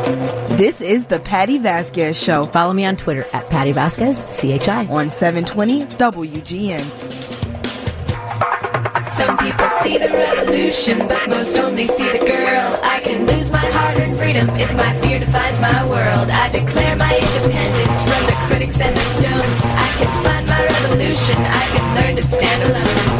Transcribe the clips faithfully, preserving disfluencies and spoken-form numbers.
This is the Patty Vasquez Show. Follow me on Twitter at Patty Vasquez, C H I. On seven twenty W G N. Some people see the revolution, but most only see the girl. I can lose my hard-earned freedom if my fear defines my world. I declare my independence from the critics and their stones. I can find my revolution. I can learn to stand alone.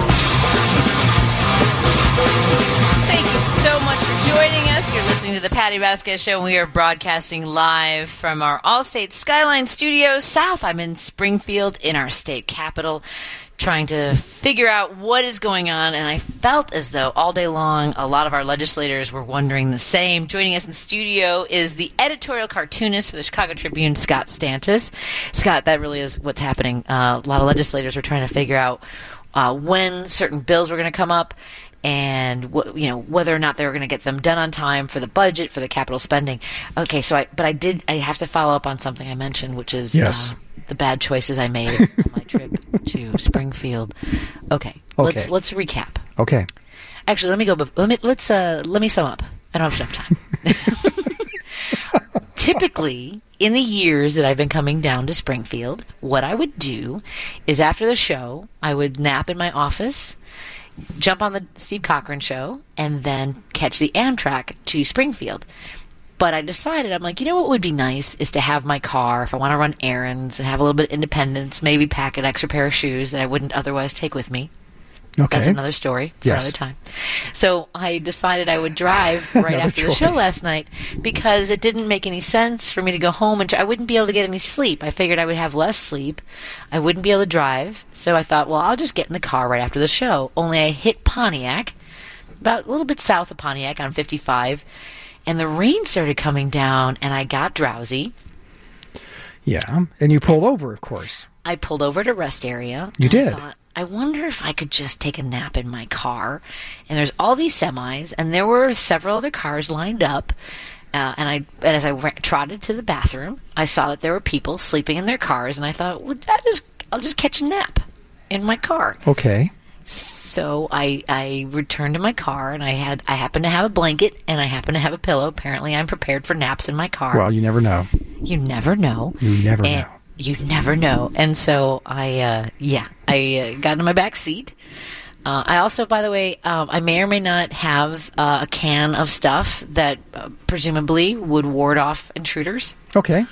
Thank you so much for joining us. You're listening to the Patty Vasquez Show, and we are broadcasting live from our Allstate Skyline Studios South. I'm in Springfield in our state capital, trying to figure out what is going on, and I felt as though all day long a lot of our legislators were wondering the same. Joining us in the studio is the editorial cartoonist for the Chicago Tribune, Scott Stantis. Scott, that really is what's happening. Uh, a lot of legislators were trying to figure out uh, when certain bills were going to come up, and wh- you know whether or not they were going to get them done on time for the budget, for the capital spending. Okay, so I but I did I have to follow up on something I mentioned, which is yes. uh, the bad choices I made on my trip to Springfield. Okay, okay, let's let's recap. Okay, actually, let me go. Let me let's uh, let me sum up. I don't have enough time. Typically, in the years that I've been coming down to Springfield, what I would do is after the show, I would nap in my office, jump on the Steve Cochran show, and then catch the Amtrak to Springfield. But I decided, I'm like, you know what would be nice is to have my car if I want to run errands and have a little bit of independence, maybe pack an extra pair of shoes that I wouldn't otherwise take with me. Okay. That's another story for yes. another time. So I decided I would drive right after choice. the show last night because it didn't make any sense for me to go home and try- I wouldn't be able to get any sleep. I figured I would have less sleep. I wouldn't be able to drive. So I thought, well, I'll just get in the car right after the show. Only I hit Pontiac, about a little bit south of Pontiac on fifty-five, and the rain started coming down and I got drowsy. Yeah, and you pulled over, of course. I pulled over at a rest area. You did? I thought, I wonder if I could just take a nap in my car. And there's all these semis, and there were several other cars lined up. Uh, and I, and as I ra- trotted to the bathroom, I saw that there were people sleeping in their cars, and I thought, well, that is, I'll just catch a nap in my car. Okay. So I, I returned to my car, and I had I happened to have a blanket, and I happened to have a pillow. Apparently, I'm prepared for naps in my car. Well, you never know. You never know. You never and, know. You never know. And so I, uh, yeah, I uh, got in my back seat. Uh, I also, by the way, um, I may or may not have uh, a can of stuff that uh, presumably would ward off intruders. Okay.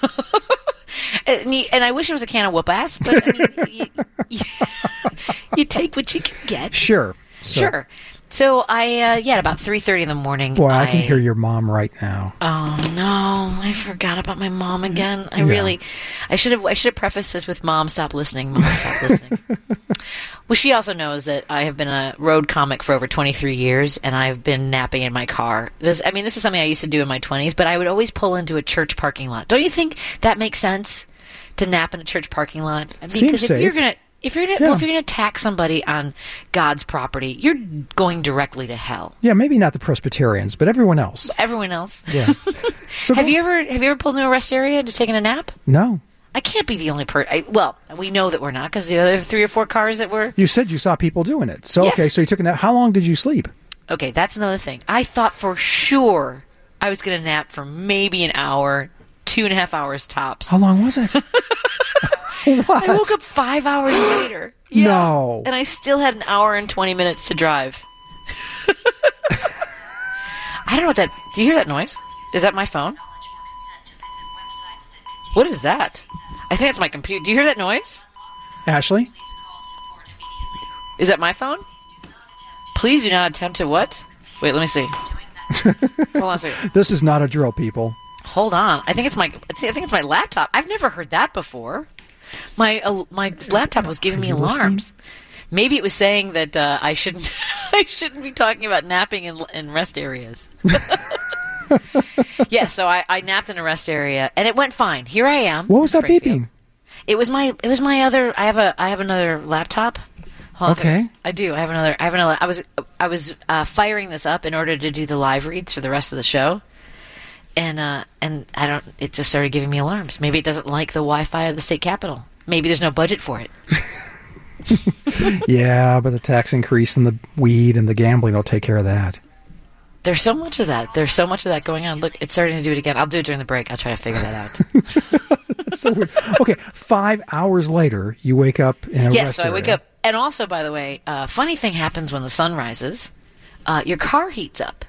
and, you, and I wish it was a can of whoop-ass, but I mean, you, you, you take what you can get. Sure. So. Sure. So I, uh, yeah, at about three thirty in the morning. Boy, I, I can hear your mom right now. Oh no, I forgot about my mom again. I yeah. really, I should have, I should have prefaced this with "Mom, stop listening. Mom, stop listening." Well, she also knows that I have been a road comic for over twenty-three years, and I've been napping in my car. This, I mean, this is something I used to do in my twenties, but I would always pull into a church parking lot. Don't you think that makes sense to nap in a church parking lot? Because Seems if safe. you're gonna If you're gonna, yeah. well, if you're gonna attack somebody on God's property, you're going directly to hell. Yeah, maybe not the Presbyterians, but everyone else. Everyone else. Yeah. So have go- you ever have you ever pulled into a rest area and just taken a nap? No. I can't be the only person. Well, we know that we're not because the other three or four cars that were. You said you saw people doing it. So Yes. okay, so you took a nap. How long did you sleep? Okay, that's another thing. I thought for sure I was going to nap for maybe an hour, two and a half hours tops. How long was it? What? I woke up five hours later. Yeah. No. And I still had an hour and twenty minutes to drive. I don't know what that... Do you hear that noise? Is that my phone? What is that? I think it's my computer. Do you hear that noise? Ashley? Is that my phone? Please do not attempt to what? Wait, let me see. Hold on a second. This is not a drill, people. Hold on. I think it's my. I think it's my laptop. I've never heard that before. My uh, my laptop was giving me Are you alarms. Maybe it was saying that uh, I shouldn't. I shouldn't be talking about napping in, in rest areas. Yeah. So I, I napped in a rest area, and it went fine. Here I am. What was that Springfield. beeping? It was my. It was my other. I have a. I have another laptop. Hold on a Okay. second. I do. I have another. I have another. I was. I was uh, firing this up in order to do the live reads for the rest of the show. And uh, and I don't. It just started giving me alarms. Maybe it doesn't like the Wi-Fi of the state capitol. Maybe there's no budget for it. Yeah, but the tax increase and the weed and the gambling will take care of that. There's so much of that. There's so much of that going on. Look, it's starting to do it again. I'll do it during the break. I'll try to figure that out. That's so weird. Okay, five hours later, you wake up in a yes, rest so I area. wake up. And also, by the way, uh, funny thing happens when the sun rises. Uh, your car heats up.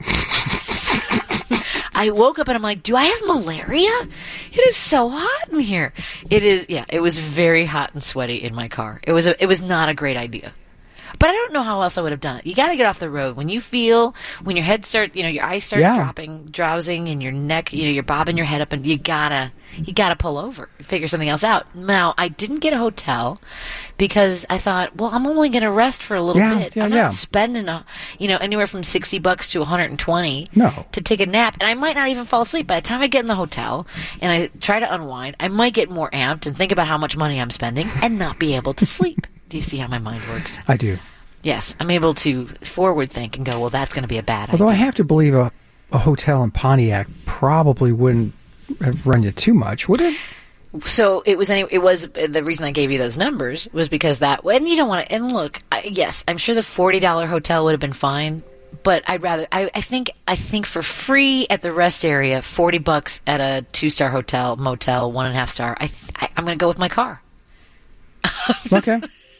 I woke up and I'm like, do I have malaria? It is so hot in here. It is, yeah, it was very hot and sweaty in my car. It was a, it was not a great idea. But I don't know how else I would have done it. You got to get off the road. When you feel, when your head start, you know, your eyes start Yeah. dropping, drowsing, and your neck, you know, you're bobbing your head up, and you gotta, you gotta pull over, figure something else out. Now, I didn't get a hotel because I thought, well, I'm only going to rest for a little Yeah, bit. yeah, I'm yeah. not spending, a, you know, anywhere from sixty bucks to one hundred twenty No. to take a nap, and I might not even fall asleep. By the time I get in the hotel and I try to unwind, I might get more amped and think about how much money I'm spending and not be able to sleep. Do you see how my mind works? I do. Yes, I'm able to forward think and go, well, that's going to be a bad Although I idea. have to believe a, a hotel in Pontiac probably wouldn't have run you too much, would it? So it was. Any, it was the reason I gave you those numbers was because that. And you don't want to. And look, I, yes, I'm sure the forty dollar hotel would have been fine, but I'd rather. I, I think. I think for free at the rest area, forty bucks at a two star hotel, motel, one and a half star. I, I I'm going to go with my car. Okay.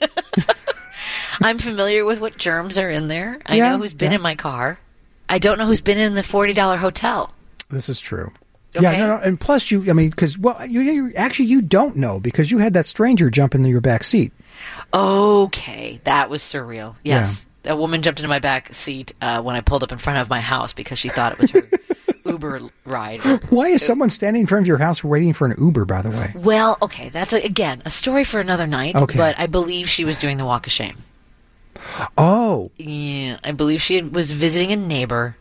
I'm familiar with what germs are in there. I Yeah, know who's been yeah. in my car. I don't know who's been in the forty dollar hotel. This is true. Okay. Yeah, no, no, and plus you, I mean, because, well, you, you actually, you don't know because you had that stranger jump into your back seat. Okay, that was surreal. Yes, a woman jumped into my back seat uh, when I pulled up in front of my house because she thought it was her Uber ride. Why is someone standing in front of your house waiting for an Uber, by the way? Well, okay, that's, a, again, a story for another night, Okay. but I believe she was doing the walk of shame. Oh, Yeah, I believe she was visiting a neighbor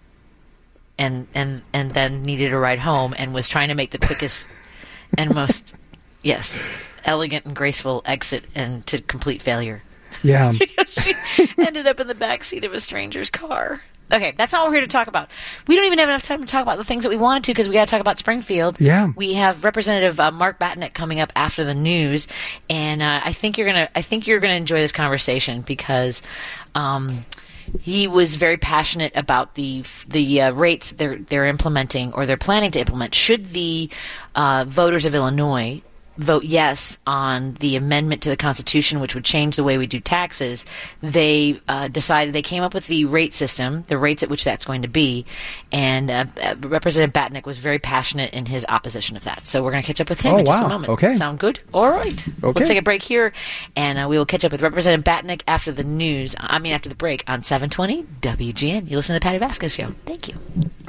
and and and then needed a ride home and was trying to make the quickest and most, yes, elegant and graceful exit and to complete failure. yeah. She ended up in the backseat of a stranger's car. Okay, that's not what we're here to talk about. We don't even have enough time to talk about the things that we wanted to because we got to talk about Springfield. Yeah. We have Representative uh, Mark Batnick coming up after the news, and uh, I think you're gonna. I think you're gonna enjoy this conversation because. Um, He was very passionate about the the uh, rates they're they're implementing or they're planning to implement. Should the uh, voters of Illinois vote yes on the amendment to the Constitution, which would change the way we do taxes, they uh, decided they came up with the rate system, the rates at which that's going to be, and uh, uh, Representative Batnick was very passionate in his opposition of that. So we're going to catch up with him Oh, in just wow. a moment. Okay. Sound good? All right. Okay. Let's take a break here, and uh, we will catch up with Representative Batnick after the news. I mean, after the break on seven twenty W G N. You listen to the Patty Vasquez Show. Thank you.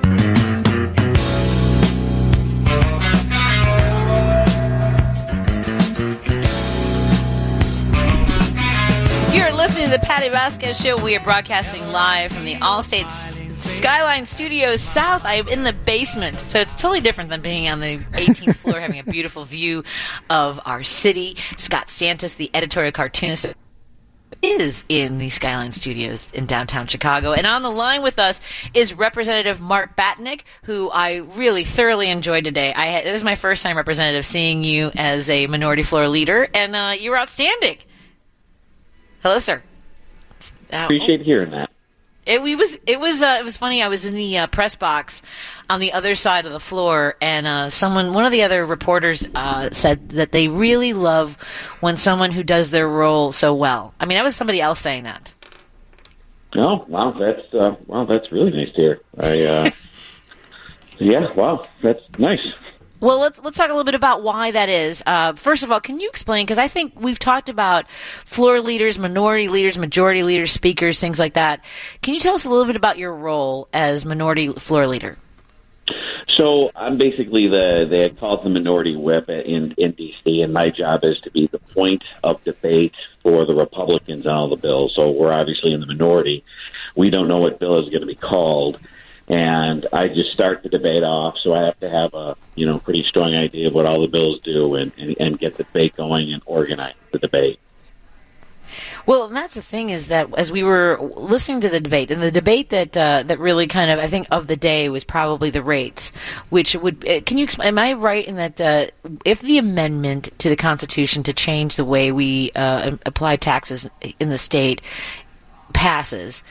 You're listening to the Patty Vasquez Show. We are broadcasting live from the Allstate S- Skyline Studios South. I am in the basement, so it's totally different than being on the eighteenth floor having a beautiful view of our city. Scott Stantis, the editorial cartoonist, is in the Skyline Studios in downtown Chicago. And on the line with us is Representative Mark Batnick, who I really thoroughly enjoyed today. I had, it was my first time, Representative, seeing you as a minority floor leader, and uh, you were outstanding. Hello, sir. Uh, Appreciate hearing that. It we was it was uh, it was funny. I was in the uh, press box on the other side of the floor, and uh, someone, one of the other reporters, uh, said that they really love when someone who does their role so well. I mean, that was somebody else saying that. Oh, wow, that's uh, wow, that's really nice to hear. I, uh, yeah, wow, that's nice. Well, let's let's talk a little bit about why that is. Uh, first of all, can you explain? Because I think we've talked about floor leaders, minority leaders, majority leaders, speakers, things like that. Can you tell us a little bit about your role as minority floor leader? So I'm basically the they call it the minority whip in in D C, and my job is to be the point of debate for the Republicans on all the bills. So we're obviously in the minority. We don't know what bill is going to be called. And I just start the debate off, so I have to have a you know pretty strong idea of what all the bills do, and, and, and get the debate going and organize the debate. Well, and that's the thing is that as we were listening to the debate, and the debate that uh, that really kind of I think of the day was probably the rates, which would uh, can you explain? Am I right in that uh, if the amendment to the Constitution to change the way we uh, apply taxes in the state passes,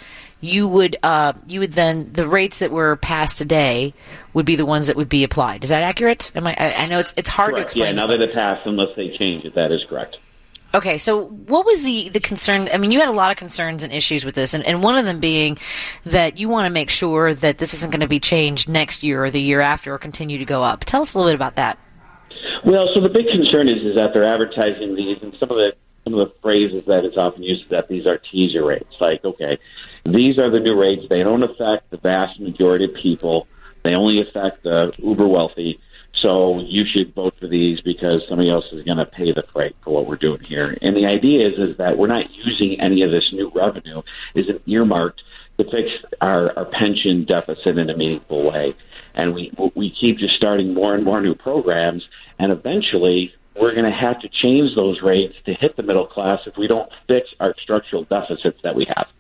you would uh, you would then the rates that were passed today would be the ones that would be applied. Is that accurate? Am I? I, I know it's it's hard correct. to explain. Yeah, now that it passed, unless they change it, that is correct. Okay, so what was the, the concern? I mean, you had a lot of concerns and issues with this, and, and one of them being that you want to make sure that this isn't going to be changed next year or the year after or continue to go up. Tell us a little bit about that. Well, so the big concern is is that they're advertising these, and some of the some of the phrases that is often used is that these are teaser rates. Like, okay, these are the new rates. They don't affect the vast majority of people. They only affect the uber wealthy. So you should vote for these because somebody else is going to pay the freight for what we're doing here. And the idea is is that we're not using any of this new revenue isn't earmarked to fix our, our pension deficit in a meaningful way. And we we keep just starting more and more new programs, and eventually we're going to have to change those rates to hit the middle class if we don't fix our structural deficits that we have.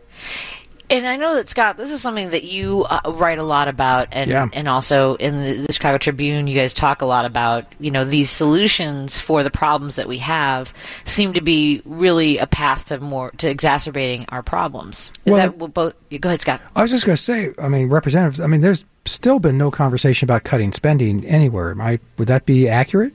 And I know that, Scott, this is something that you uh, write a lot about, and Yeah. and also in the, the Chicago Tribune, you guys talk a lot about, you know, these solutions for the problems that we have seem to be really a path to more to exacerbating our problems. Is Well, that well, both? Go ahead, Scott. I was just going to say, I mean, representatives, I mean, there's still been no conversation about cutting spending anywhere. Am I, would that be accurate?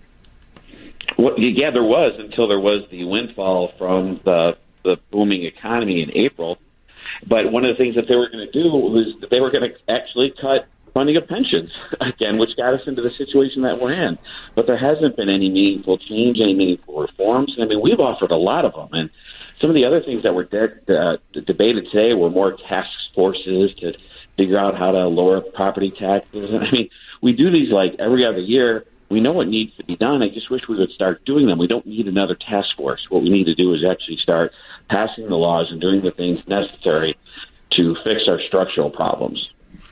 Well, yeah, there was until there was the windfall from the the booming economy in April. But one of the things that they were going to do was that they were going to actually cut funding of pensions, again, which got us into the situation that we're in. But there hasn't been any meaningful change, any meaningful reforms. I mean, we've offered a lot of them. And some of the other things that were de- uh, debated today were more task forces to figure out how to lower property taxes. And I mean, we do these like every other year. We know what needs to be done. I just wish we would start doing them. We don't need another task force. What we need to do is actually start passing the laws and doing the things necessary to fix our structural problems.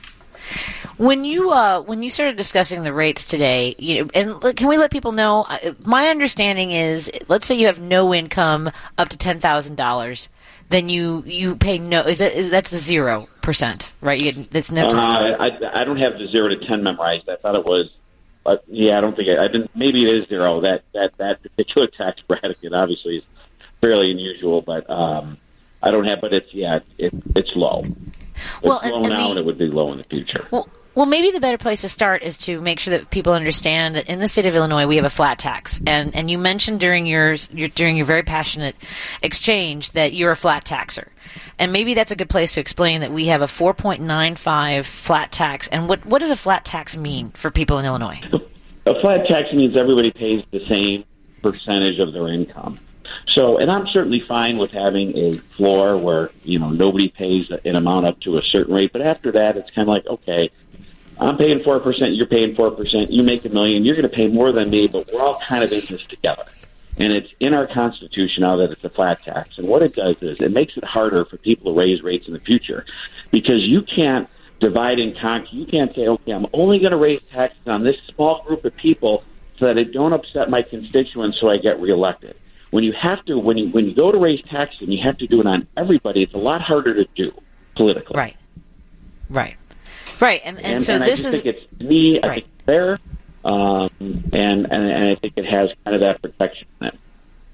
When you uh, when you started discussing the rates today, you know, and look, can we let people know? uh, My understanding is, let's say you have no income up to ten thousand dollars, then you you pay no. Is that is that's the zero percent, right? You get, that's no taxes. Uh, I, I don't have the zero to ten memorized. I thought it was. But yeah, I don't think I, I didn't. Maybe it is zero. That that that particular tax bracket obviously is fairly unusual, but um, I don't have. But it's yeah, it, it's low. It's Well, low and- and now, the- and it would be low in the future. Well, well, maybe the better place to start is to make sure that people understand that in the state of Illinois we have a flat tax, and and you mentioned during your, your during your very passionate exchange that you're a flat taxer, and maybe that's a good place to explain that we have a four point nine five flat tax, and what what does a flat tax mean for people in Illinois? A flat tax means everybody pays the same percentage of their income. So, and I'm certainly fine with having a floor where, you know, nobody pays an amount up to a certain rate. But after that, it's kind of like, okay, I'm paying four percent, you're paying four percent, you make a million, you're going to pay more than me, but we're all kind of in this together. And it's in our Constitution now that it's a flat tax. And what it does is it makes it harder for people to raise rates in the future because you can't divide and conquer. You can't say, okay, I'm only going to raise taxes on this small group of people so that it don't upset my constituents so I get reelected. When you have to, when you when you go to raise taxes and you have to do it on everybody, it's a lot harder to do politically. Right, right, right. And and, And, so and this I just is think it's me. I right. think it's fair, um, and, and and I think it has kind of that protection in it.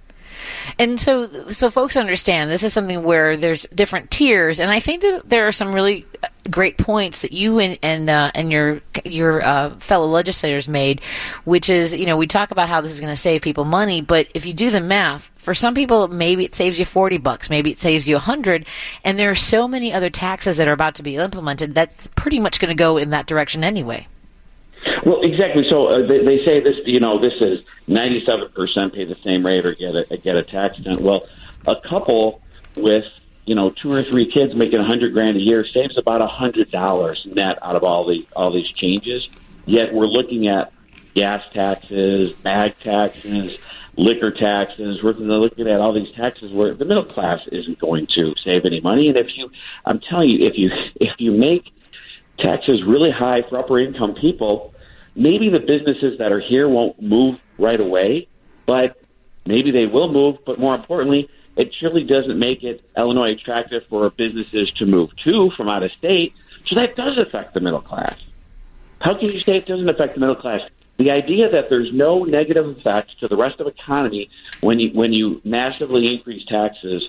And so, so folks understand this is something where there's different tiers, and I think that there are some really great points that you and and, uh, and your your uh, fellow legislators made, which is, you know, we talk about how this is going to save people money, but if you do the math, for some people maybe it saves you forty bucks, maybe it saves you a hundred, and there are so many other taxes that are about to be implemented that's pretty much going to go in that direction anyway. Well, exactly. So uh, they, they say this, you know, this is ninety-seven percent pay the same rate or get a get a tax done. Well, a couple with, you know, two or three kids making a hundred grand a year saves about a hundred dollars net out of all the all these changes. Yet we're looking at gas taxes, bag taxes, liquor taxes. We're looking at all these taxes where the middle class isn't going to save any money. And if you, I'm telling you, if you if you make taxes really high for upper income people, maybe the businesses that are here won't move right away, but maybe they will move. But more importantly, it surely doesn't make it Illinois attractive for businesses to move to from out of state. So that does affect the middle class. How can you say it doesn't affect the middle class? The idea that there's no negative effects to the rest of the economy when you when you massively increase taxes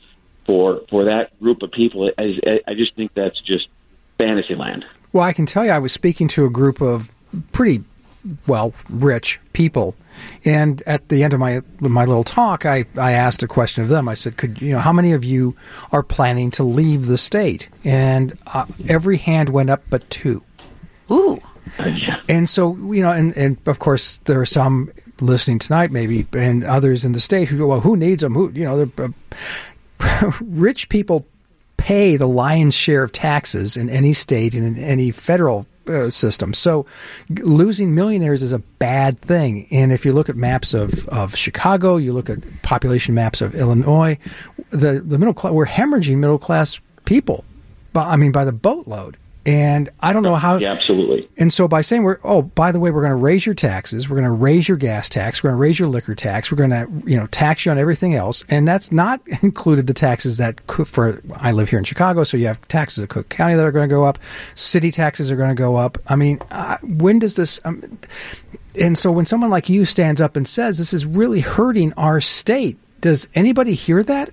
for for that group of people. I, I just think that's just fantasy land. Well, I can tell you, I was speaking to a group of pretty, well, rich people, and at the end of my my little talk, I, I asked a question of them. I said, "Could you know how many of you are planning to leave the state?" And uh, every hand went up, but two. Ooh. And so, you know, and, and of course, there are some listening tonight, maybe, and others in the state who go, "Well, who needs them? Who, you know, they're, uh, rich people pay the lion's share of taxes in any state and in any federal uh, system. So losing millionaires is a bad thing. And if you look at maps of, of Chicago, you look at population maps of Illinois, the, the middle class, we're hemorrhaging middle class people. But I mean, by the boatload. And I don't know how. Yeah, absolutely. And so by saying we're, oh, by the way, we're going to raise your taxes, we're going to raise your gas tax, we're going to raise your liquor tax, we're going to, you know, tax you on everything else, and that's not included the taxes that for. I live here in Chicago, so you have taxes at Cook County that are going to go up, city taxes are going to go up. I mean, uh, when does this? Um, and so when someone like you stands up and says this is really hurting our state, does anybody hear that?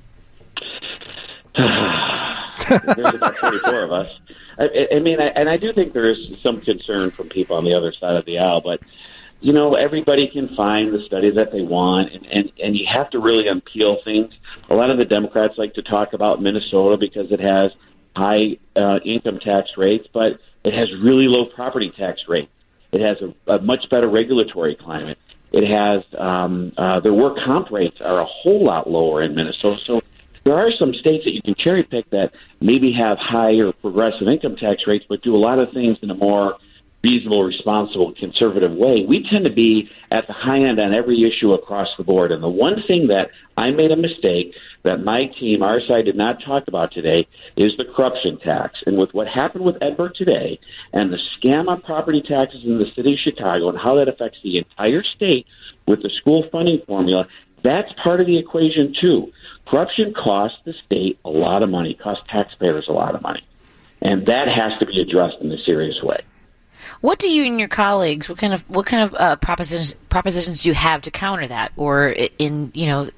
There's about forty-four of us. I, I mean, I, and I do think there is some concern from people on the other side of the aisle, but, you know, everybody can find the study that they want, and, and, and you have to really unpeel things. A lot of the Democrats like to talk about Minnesota because it has high uh, income tax rates, but it has really low property tax rates. It has a, a much better regulatory climate. It has um, uh, their work comp rates are a whole lot lower in Minnesota, so there are some states that you can cherry pick that maybe have higher progressive income tax rates, but do a lot of things in a more reasonable, responsible, conservative way. We tend to be at the high end on every issue across the board. And the one thing that I made a mistake that my team, our side, did not talk about today is the corruption tax. And with what happened with Edberg today and the scam on property taxes in the city of Chicago and how that affects the entire state with the school funding formula, that's part of the equation too. Corruption costs the state a lot of money, costs taxpayers a lot of money. And that has to be addressed in a serious way. What do you and your colleagues, what kind of what kind of uh, propositions propositions do you have to counter that, or in you know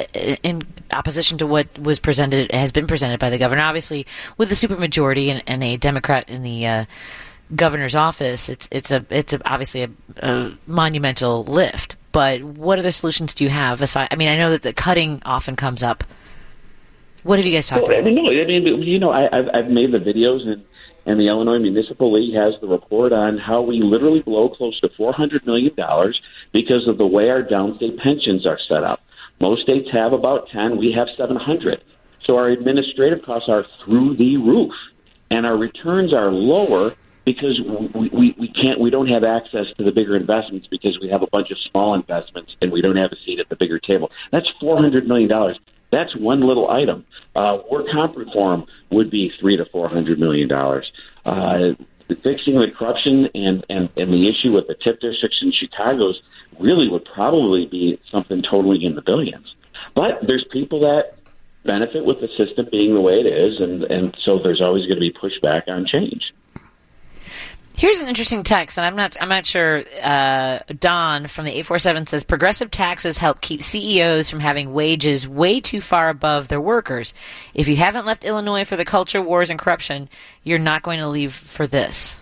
in opposition to what was presented has been presented by the governor? Obviously, with the supermajority and, and a Democrat in the uh, governor's office, it's it's a it's a, obviously a, a monumental lift. But what other solutions do you have aside? I mean, I know that the cutting often comes up. What have you guys talked well, about? I mean, no, I mean, you know, I, I've, I've made the videos, and, and the Illinois Municipal League has the report on how we literally blow close to four hundred million dollars because of the way our downstate pensions are set up. Most states have about ten. We have seven hundred. So our administrative costs are through the roof, and our returns are lower because we, we, we can't, we don't have access to the bigger investments because we have a bunch of small investments and we don't have a seat at the bigger table. That's four hundred million dollars. That's one little item. Uh, work comp reform would be three to four hundred million dollars. Uh, fixing the corruption and, and, and the issue with the tip districts in Chicago's really would probably be something totally in the billions. But there's people that benefit with the system being the way it is, and, and so there's always going to be pushback on change. Here's an interesting text, and I'm not I'm not sure. Uh, Don from the eight four seven says, progressive taxes help keep C E Os from having wages way too far above their workers. If you haven't left Illinois for the culture wars and corruption, you're not going to leave for this.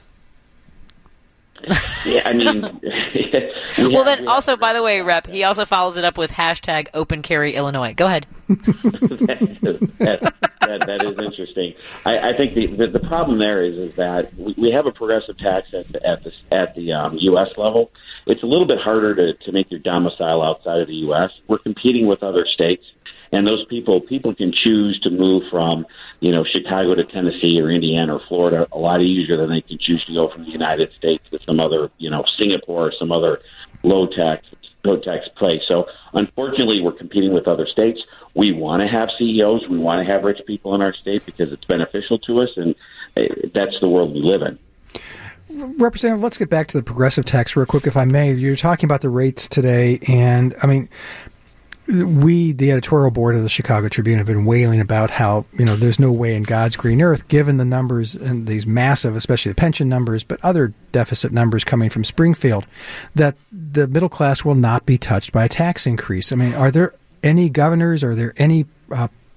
Yeah, I mean... well, then also, by the way, Rep, he also follows it up with hashtag Open Carry Illinois. Go ahead. that, that, that, that is interesting. I, I think the, the the problem there is is that we, we have a progressive tax at the, at the at the um, U S level. It's a little bit harder to, to make your domicile outside of the U S. We're competing with other states, and those people people can choose to move from you know Chicago to Tennessee or Indiana or Florida a lot easier than they can choose to go from the United States to some other you know Singapore or some other low tax low tax place. So unfortunately, we're competing with other states. We want to have C E Os. We want to have rich people in our state because it's beneficial to us, and that's the world we live in. Representative, let's get back to the progressive tax real quick, if I may. You're talking about the rates today, and I mean, we, the editorial board of the Chicago Tribune, have been wailing about how, you know, there's no way in God's green earth, given the numbers and these massive, especially the pension numbers, but other deficit numbers coming from Springfield, that the middle class will not be touched by a tax increase. I mean, are there any governors, are there any uh,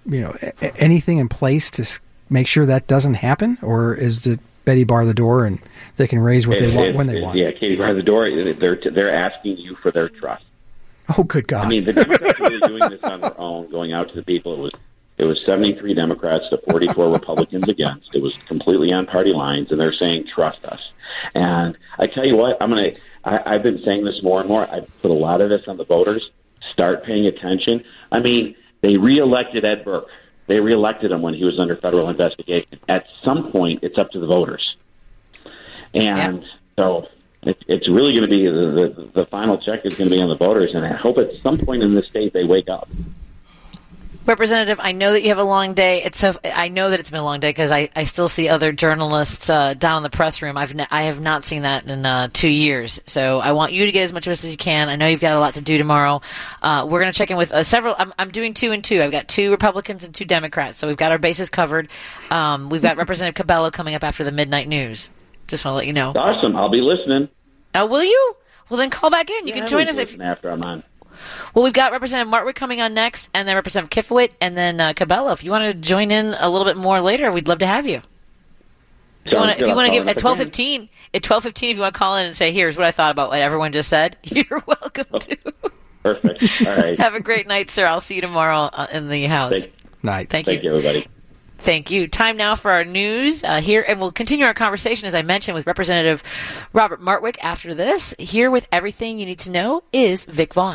you know, a- anything in place to s- make sure that doesn't happen, or is it Betty bar the door and they can raise what It- they want it- when they it- want? Yeah, Katie bar the door. They're they're asking you for their trust. Oh, good God! I mean, the Democrats are really doing this on their own, going out to the people. It was it was seventy-three Democrats to forty-four Republicans against. It was completely on party lines, and they're saying, "Trust us." And I tell you what, I'm gonna. I, I've been saying this more and more. I put a lot of this on the voters. Start paying attention. I mean, they reelected Ed Burke. They reelected him when he was under federal investigation. At some point, it's up to the voters, and yeah. so. It, it's really going to be the, the the final check is going to be on the voters, and I hope at some point in the state they wake up. Representative, I know that you have a long day. It's so I know that it's been a long day because I, I still see other journalists uh, down in the press room. I've ne- I have not seen that in uh, two years. So I want you to get as much of us as you can. I know you've got a lot to do tomorrow. Uh, we're going to check in with uh, several. I'm, I'm doing two and two. I've got two Republicans and two Democrats. So we've got our bases covered. Um, we've got Representative Cabello coming up after the midnight news. Just want to let you know. Awesome. I'll be listening. Oh, will you? Well, then call back in. You Yeah, can I join was us if. listening after I'm on. Well, we've got Representative Martwick coming on next, and then Representative Kifowit, and then uh, Cabello. If you want to join in a little bit more later, we'd love to have you. If you want to, if you want to give at twelve fifteen, at twelve fifteen, if you want to call in and say, "Here's what I thought about what everyone just said," you're welcome to. Perfect. All right. Have a great night, sir. I'll see you tomorrow uh, in the house. Thank, Night. Thank, thank you, everybody. Thank you. Time now for our news uh, here, and we'll continue our conversation, as I mentioned, with Representative Robert Martwick after this. Here with everything you need to know is Vic Vaughn.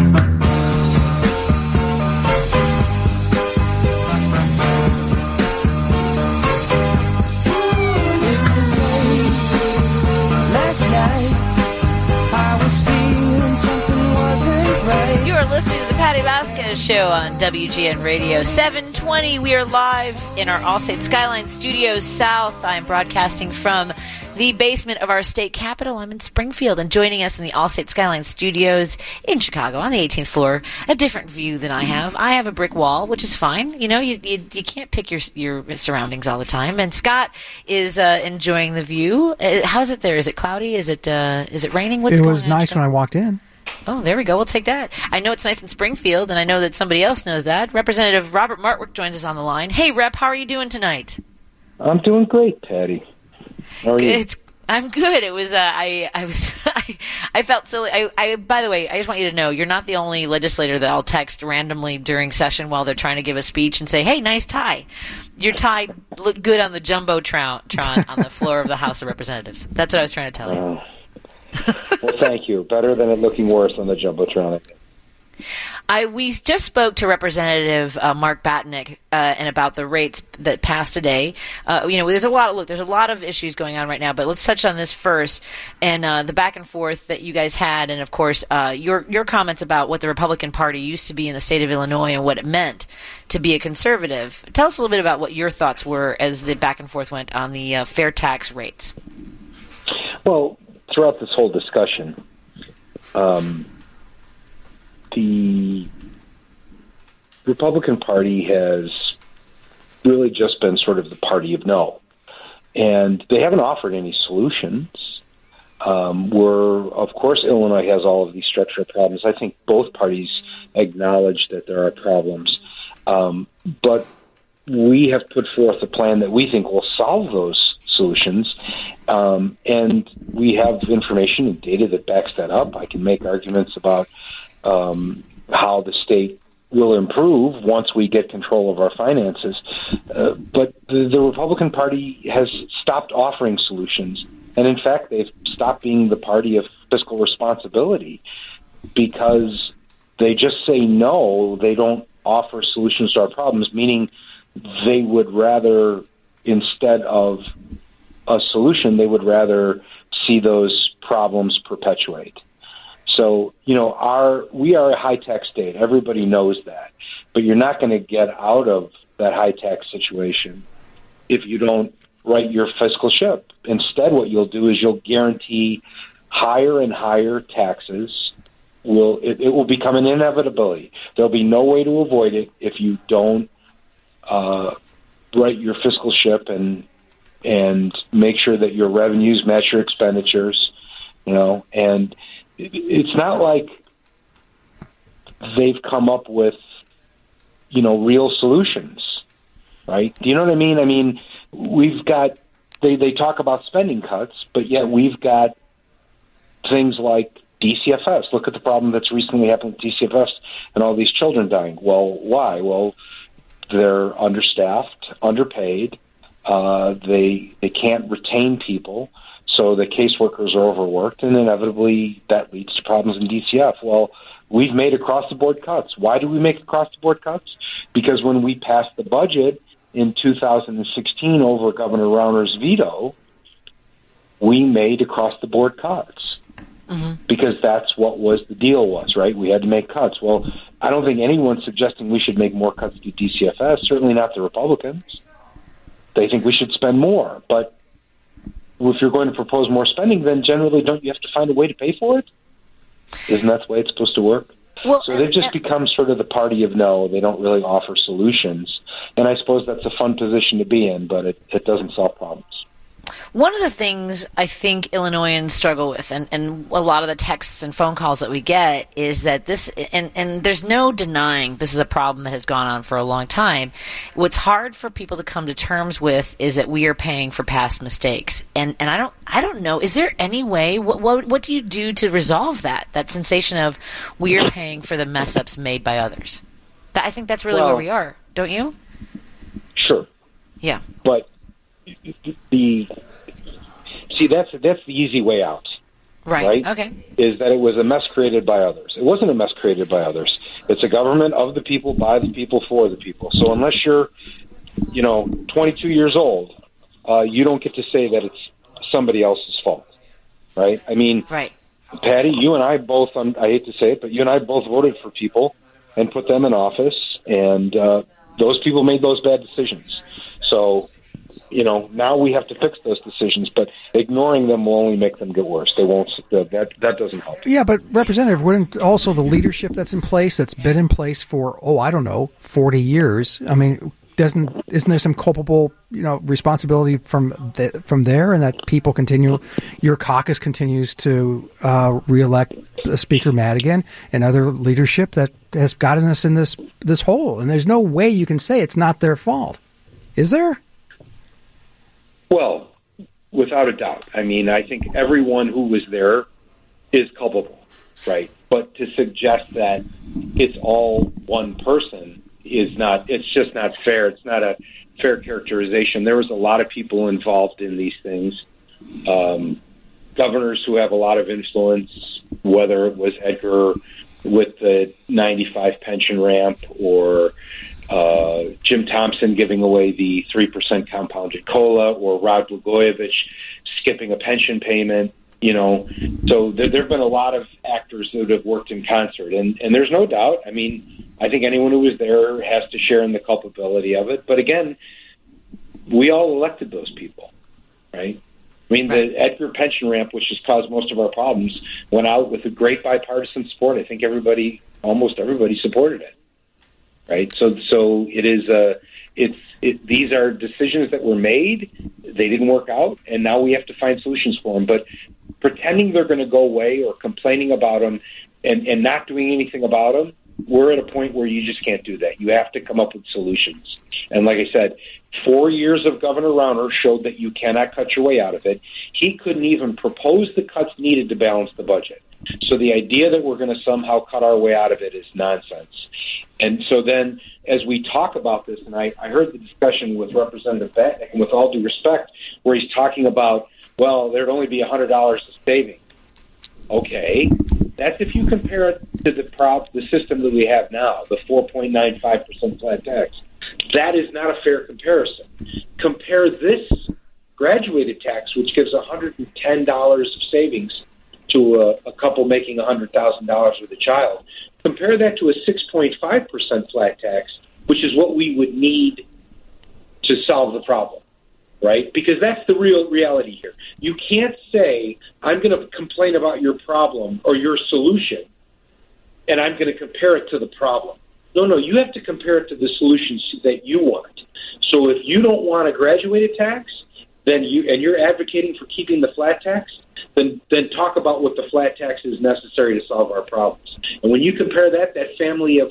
You are listening to the Patty Vasquez Show on W G N Radio seven twenty. We are live in our Allstate Skyline Studios South. I am broadcasting from the basement of our state capitol. I'm in Springfield, and joining us in the Allstate Skyline Studios in Chicago on the eighteenth floor, a different view than I have. I have a brick wall, which is fine. You know, you you, you can't pick your your surroundings all the time. And Scott is uh, enjoying the view. Uh, how's it there? Is it cloudy? Is it uh, is it raining? What's It going was on in nice Chicago? when I walked in. Oh, there we go. We'll take that. I know it's nice in Springfield, and I know that somebody else knows that. Representative Robert Martwick joins us on the line. Hey, Rep, how are you doing tonight? I'm doing great, Patty. How are you? It's, I'm good. It was. Uh, I. I was. I, I felt silly. I, I. By the way, I just want you to know you're not the only legislator that I'll text randomly during session while they're trying to give a speech and say, "Hey, nice tie. Your tie looked good on the jumbotron on the floor of the House of Representatives." That's what I was trying to tell you. Oh. Well, thank you. Better than it looking worse on the Jumbotron. I we just spoke to Representative uh, Mark Batnick uh, and about the rates that passed today. Uh, you know, there's a lot. Look, there's a lot of issues going on right now, but let's touch on this first and uh, the back and forth that you guys had, and of course uh, your your comments about what the Republican Party used to be in the state of Illinois and what it meant to be a conservative. Tell us a little bit about what your thoughts were as the back and forth went on the uh, fair tax rates. Well, throughout this whole discussion, um, the Republican Party has really just been sort of the party of no. And they haven't offered any solutions. Um, we're, of course, Illinois has all of these structural problems. I think both parties acknowledge that there are problems. Um, but we have put forth a plan that we think will solve those solutions. Um, and we have information and data that backs that up. I can make arguments about um, how the state will improve once we get control of our finances. Uh, but the, the Republican Party has stopped offering solutions. And in fact, they've stopped being the party of fiscal responsibility because they just say no. They don't offer solutions to our problems, meaning they would rather, instead of a solution, they would rather see those problems perpetuate. So, you know, our we are a high-tax state. Everybody knows that. But you're not going to get out of that high-tax situation if you don't right your fiscal ship. Instead, what you'll do is you'll guarantee higher and higher taxes. Will it, it will become an inevitability. There'll be no way to avoid it if you don't uh, right your fiscal ship and and make sure that your revenues match your expenditures. You know, and it, it's not like they've come up with, you know, real solutions, right? Do you know what I mean? I mean, we've got, they, they talk about spending cuts, but yet we've got things like D C F S. Look at the problem that's recently happened with D C F S and all these children dying. Well, why? Well, they're understaffed, underpaid. Uh, they they can't retain people, so the caseworkers are overworked, and inevitably that leads to problems in D C F. Well, we've made across-the-board cuts. Why do we make across-the-board cuts? Because when we passed the budget in two thousand sixteen over Governor Rauner's veto, we made across-the-board cuts. Mm-hmm. Because that's what was the deal was, right? We had to make cuts. Well, I don't think anyone's suggesting we should make more cuts to D C F S, certainly not the Republicans. They think we should spend more. But if you're going to propose more spending, then generally don't you have to find a way to pay for it? Isn't that the way it's supposed to work? Well, so they've just become sort of the party of no. They don't really offer solutions. And I suppose that's a fun position to be in, but it, it doesn't solve problems. One of the things I think Illinoisans struggle with, and, and a lot of the texts and phone calls that we get, is that this, and, and there's no denying this is a problem that has gone on for a long time. What's hard for people to come to terms with is that we are paying for past mistakes. And, and I don't I don't know, is there any way, what, what, what do you do to resolve that, that sensation of we are paying for the mess-ups made by others? That, I think that's really well, where we are, don't you? Sure. Yeah. But the... See, that's that's the easy way out, right? right? Okay. Is that it was a mess created by others. It wasn't a mess created by others. It's a government of the people, by the people, for the people. So unless you're, you know, twenty-two years old, uh, you don't get to say that it's somebody else's fault, right? I mean, right. Patty, you and I both, um, I hate to say it, but you and I both voted for people and put them in office, and uh, those people made those bad decisions. So, you know, now we have to fix those decisions, but ignoring them will only make them get worse. They won't. That that doesn't help. Yeah, but Representative, wouldn't also the leadership that's in place, that's been in place for oh, I don't know, forty years? I mean, doesn't isn't there some culpable, you know, responsibility from the, from there, and that people continue, your caucus continues to uh, reelect Speaker Madigan and other leadership that has gotten us in this this hole, and there's no way you can say it's not their fault, is there? Well, without a doubt. I mean, I think everyone who was there is culpable, right? But to suggest that it's all one person is not, it's just not fair. It's not a fair characterization. There was a lot of people involved in these things. Um, governors who have a lot of influence, whether it was Edgar with the ninety-five pension ramp or Uh, Jim Thompson giving away the three percent compounded COLA, or Rod Blagojevich skipping a pension payment, you know. So there, there have been a lot of actors that have worked in concert. And, and there's no doubt, I mean, I think anyone who was there has to share in the culpability of it. But again, we all elected those people, right? I mean, right. The Edgar pension ramp, which has caused most of our problems, went out with a great bipartisan support. I think everybody, almost everybody supported it. Right, so so it is. Uh, it's it, these are decisions that were made. They didn't work out, and now we have to find solutions for them. But pretending they're going to go away or complaining about them and, and not doing anything about them, we're at a point where you just can't do that. You have to come up with solutions. And like I said, four years of Governor Rauner showed that you cannot cut your way out of it. He couldn't even propose the cuts needed to balance the budget. So the idea that we're going to somehow cut our way out of it is nonsense. And so then, as we talk about this, and I, I heard the discussion with Representative Batnick, and with all due respect, where he's talking about, well, there'd only be one hundred dollars of savings. Okay, that's if you compare it to the prop, the system that we have now, the four point nine five percent flat tax. That is not a fair comparison. Compare this graduated tax, which gives one hundred ten dollars of savings to a, a couple making one hundred thousand dollars with a child. Compare that to a six point five percent flat tax, which is what we would need to solve the problem, right? Because that's the real reality here. You can't say, I'm going to complain about your problem or your solution, and I'm going to compare it to the problem. No, no, you have to compare it to the solutions that you want. So if you don't want a graduated tax, then you and you're advocating for keeping the flat tax, then then talk about what the flat tax is necessary to solve our problems. And when you compare that, that family of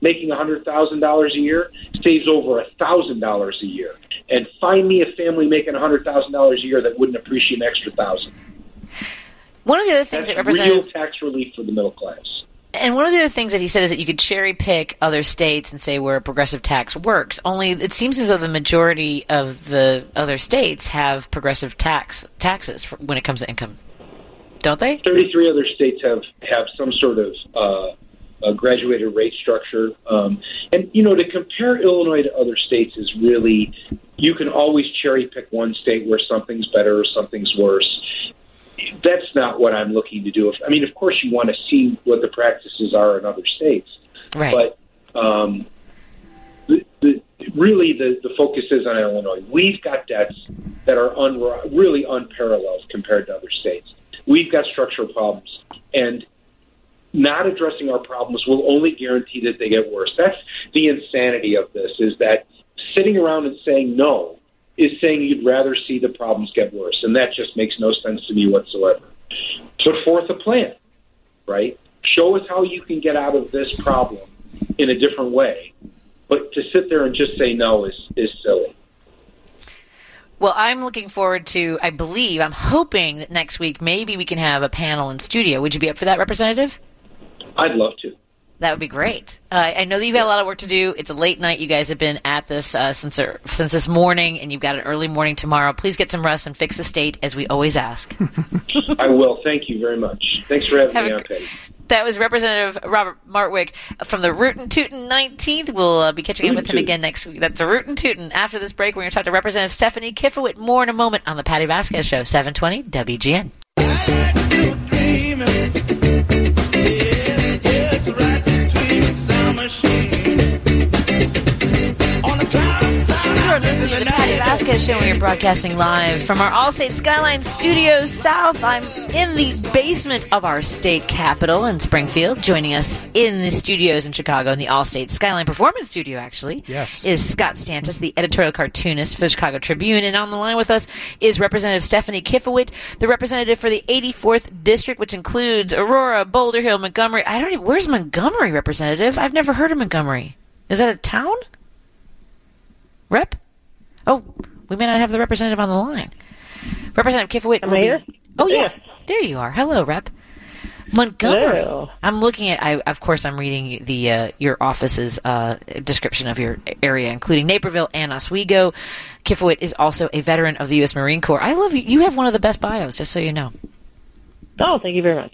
making one hundred thousand dollars a year saves over one thousand dollars a year. And find me a family making one hundred thousand dollars a year that wouldn't appreciate an extra one thousand dollars. One of the other things That's that Representative real tax relief for the middle class. And one of the other things that he said is that you could cherry pick other states and say where a progressive tax works. Only it seems as though the majority of the other states have progressive tax taxes for, when it comes to income, don't they? thirty-three other states have, have some sort of uh, a graduated rate structure. Um, and, you know, to compare Illinois to other states is really, you can always cherry pick one state where something's better or something's worse. That's not what I'm looking to do. I mean, of course, you want to see what the practices are in other states. Right. But um, the, the, really, the, the focus is on Illinois. We've got debts that are un, really unparalleled compared to other states. We've got structural problems. And not addressing our problems will only guarantee that they get worse. That's the insanity of this, is that sitting around and saying no is saying you'd rather see the problems get worse, and that just makes no sense to me whatsoever. Put forth a plan, right? Show us how you can get out of this problem in a different way. But to sit there and just say no is, is silly. Well, I'm looking forward to, I believe, I'm hoping that next week maybe we can have a panel in studio. Would you be up for that, Representative? I'd love to. That would be great. Uh, I know that you've had a lot of work to do. It's a late night. You guys have been at this uh, since since this morning, and you've got an early morning tomorrow. Please get some rest and fix the state, as we always ask. I will. Thank you very much. Thanks for having Have me a, on, Patty. That was Representative Robert Martwick from the Rootin' Tootin' nineteenth. We'll uh, be catching up with him again next week. That's a Rootin' Tootin'. After this break, we're going to talk to Representative Stephanie Kifowit more in a moment on the Patty Vasquez Show, seven twenty W G N. You are listening to the Patty Vasquez Show. We are broadcasting live from our Allstate Skyline Studios South. I'm in the basement of our state capitol in Springfield. Joining us in the studios in Chicago, in the Allstate Skyline Performance Studio, actually, yes, is Scott Stantis, the editorial cartoonist for the Chicago Tribune. And on the line with us is Representative Stephanie Kifowit, the representative for the eighty-fourth District, which includes Aurora, Boulder Hill, Montgomery. I don't even, where's Montgomery, Representative? I've never heard of Montgomery. Is that a town? Rep? Oh, we may not have the representative on the line. Representative Kifowit. Am I here? Be, oh, yeah. Yes. There you are. Hello, Rep. Montgomery. Hello. I'm looking at, I, of course, I'm reading the uh, your office's uh, description of your area, including Naperville and Oswego. Kifowit is also a veteran of the U S Marine Corps. I love you. You have one of the best bios, just so you know. Oh, thank you very much.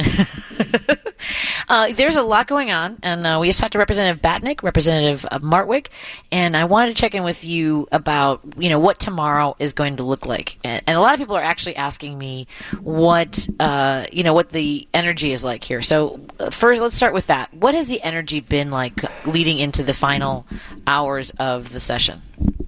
uh, there's a lot going on, and uh, we just talked to Representative Batnick, Representative uh, Martwick, and I wanted to check in with you about, you know, what tomorrow is going to look like. And, and a lot of people are actually asking me what, uh, you know, what the energy is like here. So uh, first, let's start with that. What has the energy been like leading into the final hours of the session?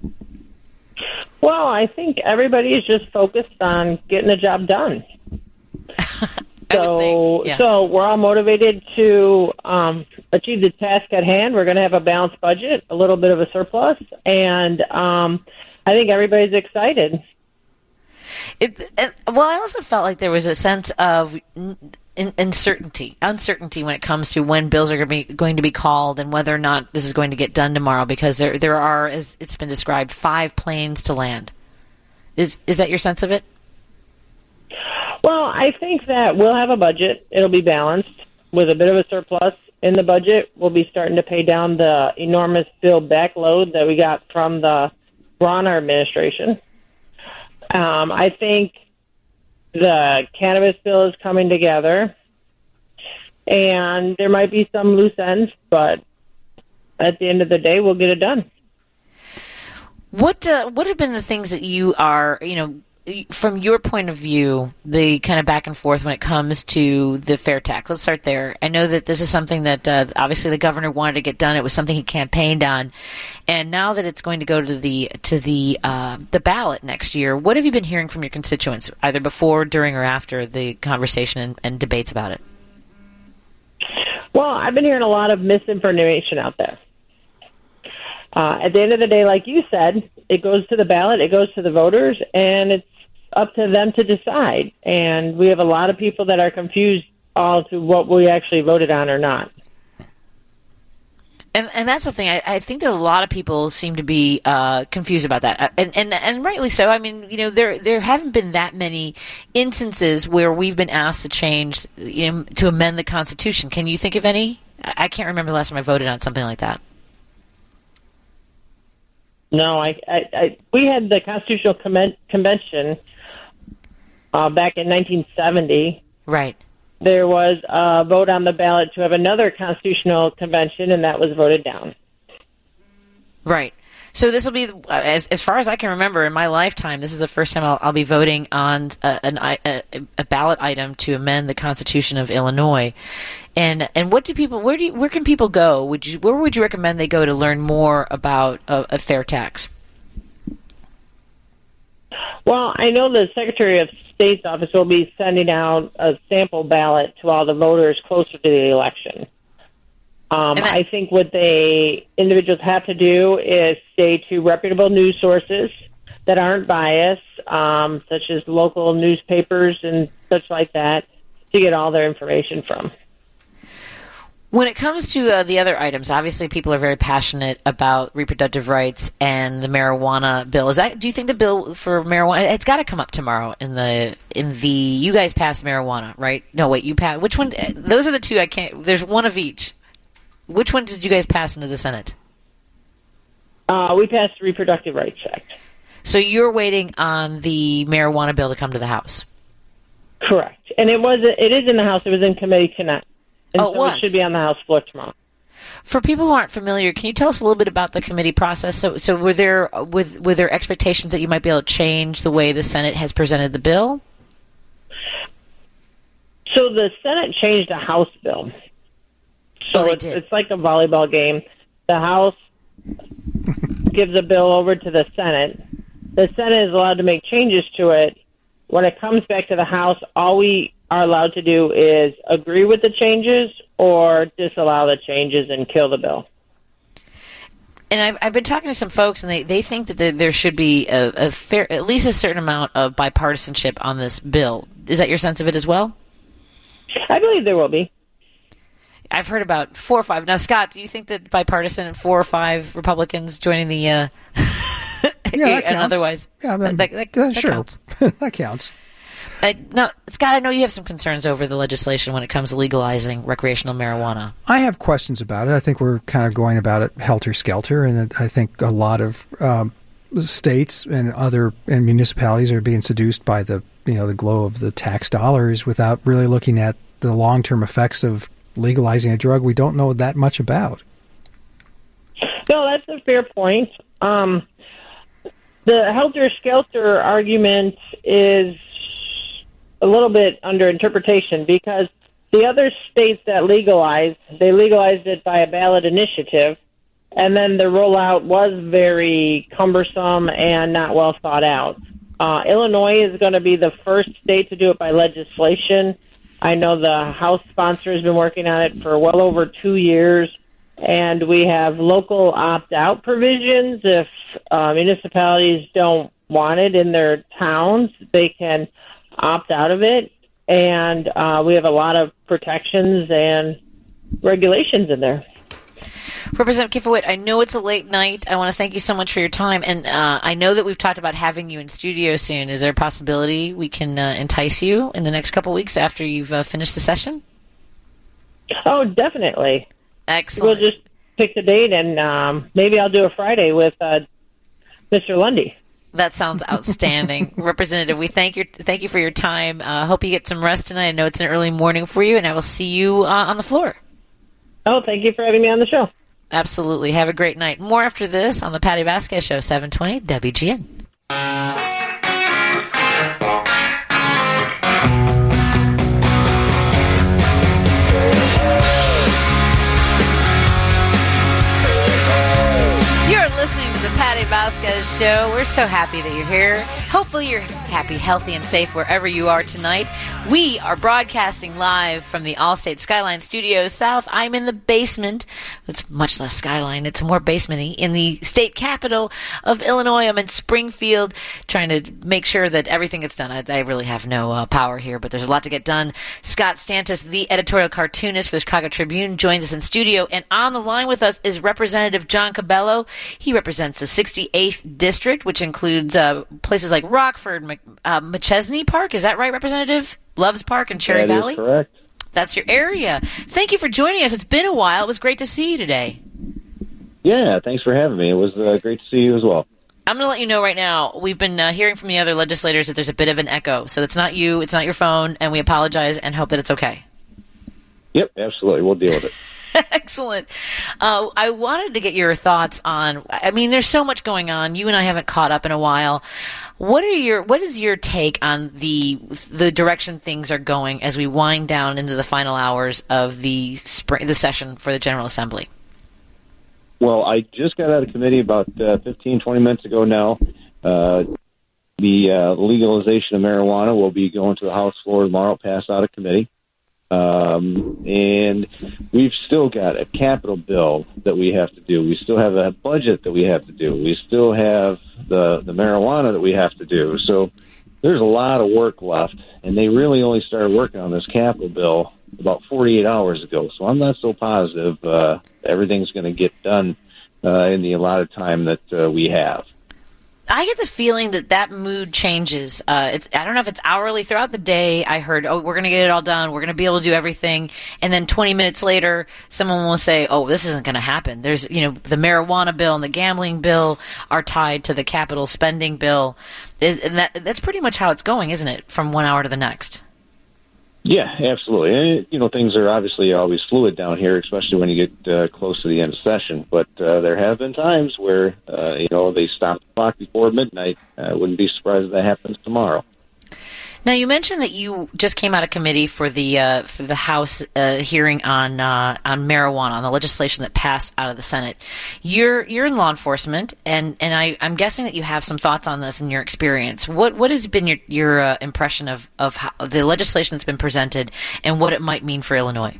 Well, I think everybody is just focused on getting the job done. So, think, yeah. so we're all motivated to um, achieve the task at hand. We're going to have a balanced budget, a little bit of a surplus, and um, I think everybody's excited. It, it, well, I also felt like there was a sense of in, uncertainty, uncertainty when it comes to when bills are going to be going to be called and whether or not this is going to get done tomorrow, because there there are, as it's been described, five planes to land. Is is that your sense of it? Well, I think that we'll have a budget. It'll be balanced with a bit of a surplus in the budget. We'll be starting to pay down the enormous bill backload that we got from the Bronner administration. Um, I think the cannabis bill is coming together, and there might be some loose ends, but at the end of the day, we'll get it done. What uh, what have been the things that you are, you know, from your point of view, the kind of back and forth when it comes to the fair tax? Let's start there. I know that this is something that uh, obviously the governor wanted to get done. It was something he campaigned on, and now that it's going to go to the to the uh, the ballot next year, what have you been hearing from your constituents, either before, during, or after the conversation and, and debates about it? Well, I've been hearing a lot of misinformation out there. Uh, at the end of the day, like you said, it goes to the ballot, it goes to the voters, and it's up to them to decide. And we have a lot of people that are confused as to what we actually voted on or not. And, and that's the thing. I, I think that a lot of people seem to be uh, confused about that, and, and and rightly so. I mean, you know, there there haven't been that many instances where we've been asked to change, you know, to amend the Constitution. Can you think of any? I can't remember the last time I voted on something like that. No, I, I, I we had the Constitutional Conven- Convention uh, back in nineteen seventy. Right. There was a vote on the ballot to have another constitutional convention, and that was voted down. Right. So this will be, as as far as I can remember in my lifetime, this is the first time I'll, I'll be voting on a, an, a, a ballot item to amend the Constitution of Illinois. And and what do people? Where do you, where can people go? Would you where would you recommend they go to learn more about a, a fair tax? Well, I know the Secretary of State's office will be sending out a sample ballot to all the voters closer to the election. Um, that- I think what they individuals have to do is stay to reputable news sources that aren't biased, um, such as local newspapers and such like that, to get all their information from. When it comes to uh, the other items, obviously people are very passionate about reproductive rights and the marijuana bill. Is that? Do you think the bill for marijuana? It's got to come up tomorrow in the in the. You guys passed marijuana, right? No, wait, you passed. Which one? Those are the two. I can't. There's one of each. Which one did you guys pass into the Senate? Uh, we passed the Reproductive Rights Act. So you're waiting on the marijuana bill to come to the House. Correct, and it was. It is in the House. It was in committee tonight. And oh, it so was. It should be on the House floor tomorrow. For people who aren't familiar, can you tell us a little bit about the committee process? So, so were there with were there expectations that you might be able to change the way the Senate has presented the bill? So the Senate changed a House bill. So oh, they it's, did. it's like a volleyball game. The House gives a bill over to the Senate. The Senate is allowed to make changes to it. When it comes back to the House, all we are allowed to do is agree with the changes or disallow the changes and kill the bill. And I've, I've been talking to some folks, and they, they think that the, there should be a, a fair, at least a certain amount of bipartisanship on this bill. Is that your sense of it as well? I believe there will be. I've heard about four or five. Now, Scott, do you think that bipartisan, four or five Republicans joining the, uh, yeah, that and counts. otherwise, yeah, that, that, that, uh, that sure, counts. that counts. I, now, Scott, I know you have some concerns over the legislation when it comes to legalizing recreational marijuana. I have questions about it. I think we're kind of going about it helter-skelter, and I think a lot of um, states and other and municipalities are being seduced by the you know the glow of the tax dollars without really looking at the long-term effects of legalizing a drug we don't know that much about. No, that's a fair point. Um, the helter-skelter argument is a little bit under interpretation because the other states that legalized, they legalized it by a ballot initiative, and then the rollout was very cumbersome and not well thought out. Uh, Illinois is going to be the first state to do it by legislation. I know the House sponsor has been working on it for well over two years, and we have local opt-out provisions. If uh, municipalities don't want it in their towns, they can opt out of it, and uh, we have a lot of protections and regulations in there. Representative Kifowit, I know it's a late night. I want to thank you so much for your time, and uh, I know that we've talked about having you in studio soon. Is there a possibility we can uh, entice you in the next couple weeks after you've uh, finished the session? Oh, definitely. Excellent. We'll just pick the date, and um, maybe I'll do a Friday with uh, Mister Lundy. That sounds outstanding. Representative, we thank you thank you for your time. I uh, hope you get some rest tonight. I know it's an early morning for you, and I will see you uh, on the floor. Oh, thank you for having me on the show. Absolutely. Have a great night. More after this on the Patty Vasquez Show, seven twenty W G N. You're listening to the Patty Vasquez Show. We're so happy that you're here. Hopefully you're happy, healthy, and safe wherever you are tonight. We are broadcasting live from the Allstate Skyline Studios South. I'm in the basement. It's much less Skyline. It's more basement-y in the state capital of Illinois. I'm in Springfield trying to make sure that everything gets done. I, I really have no uh, power here, but there's a lot to get done. Scott Stantis, the editorial cartoonist for the Chicago Tribune, joins us in studio. And on the line with us is Representative John Cabello. He represents the sixty-eighth District, which includes uh, places like Rockford, Mc, uh, McChesney Park. Is that right, Representative? Loves Park and Cherry that Valley? That is correct. That's your area. Thank you for joining us. It's been a while. It was great to see you today. Yeah, thanks for having me. It was uh, great to see you as well. I'm going to let you know right now, we've been uh, hearing from the other legislators that there's a bit of an echo. So it's not you, it's not your phone, and we apologize and hope that it's okay. Yep, absolutely. We'll deal with it. Excellent. Uh, I wanted to get your thoughts on, I mean, there's so much going on. You and I haven't caught up in a while. What are your, what is your take on the the direction things are going as we wind down into the final hours of the spring, the session for the General Assembly? Well, I just got out of committee about uh, fifteen, twenty minutes ago now. Uh, the uh, legalization of marijuana will be going to the House floor tomorrow, passed out of committee. Um, and we've still got a capital bill that we have to do. We still have a budget that we have to do. We still have the, the marijuana that we have to do. So there's a lot of work left, and they really only started working on this capital bill about forty-eight hours ago. So I'm not so positive uh, everything's going to get done uh, in the allotted time that uh, we have. I get the feeling that that mood changes. Uh, it's, I don't know if it's hourly. Throughout the day, I heard, oh, we're going to get it all done. We're going to be able to do everything. And then twenty minutes later, someone will say, oh, this isn't going to happen. There's, you know, the marijuana bill and the gambling bill are tied to the capital spending bill. And that, that's pretty much how it's going, isn't it, from one hour to the next? Yeah, absolutely. And, you know, things are obviously always fluid down here, especially when you get uh, close to the end of session. But uh, there have been times where, uh, you know, they stop the clock before midnight. I wouldn't be surprised if that happens tomorrow. Now, you mentioned that you just came out of committee for the uh, for the House uh, hearing on uh, on marijuana, on the legislation that passed out of the Senate. You're you're in law enforcement, and, and I, I'm guessing that you have some thoughts on this in your experience. What what has been your your uh, impression of of how, the legislation that's been presented and what it might mean for Illinois?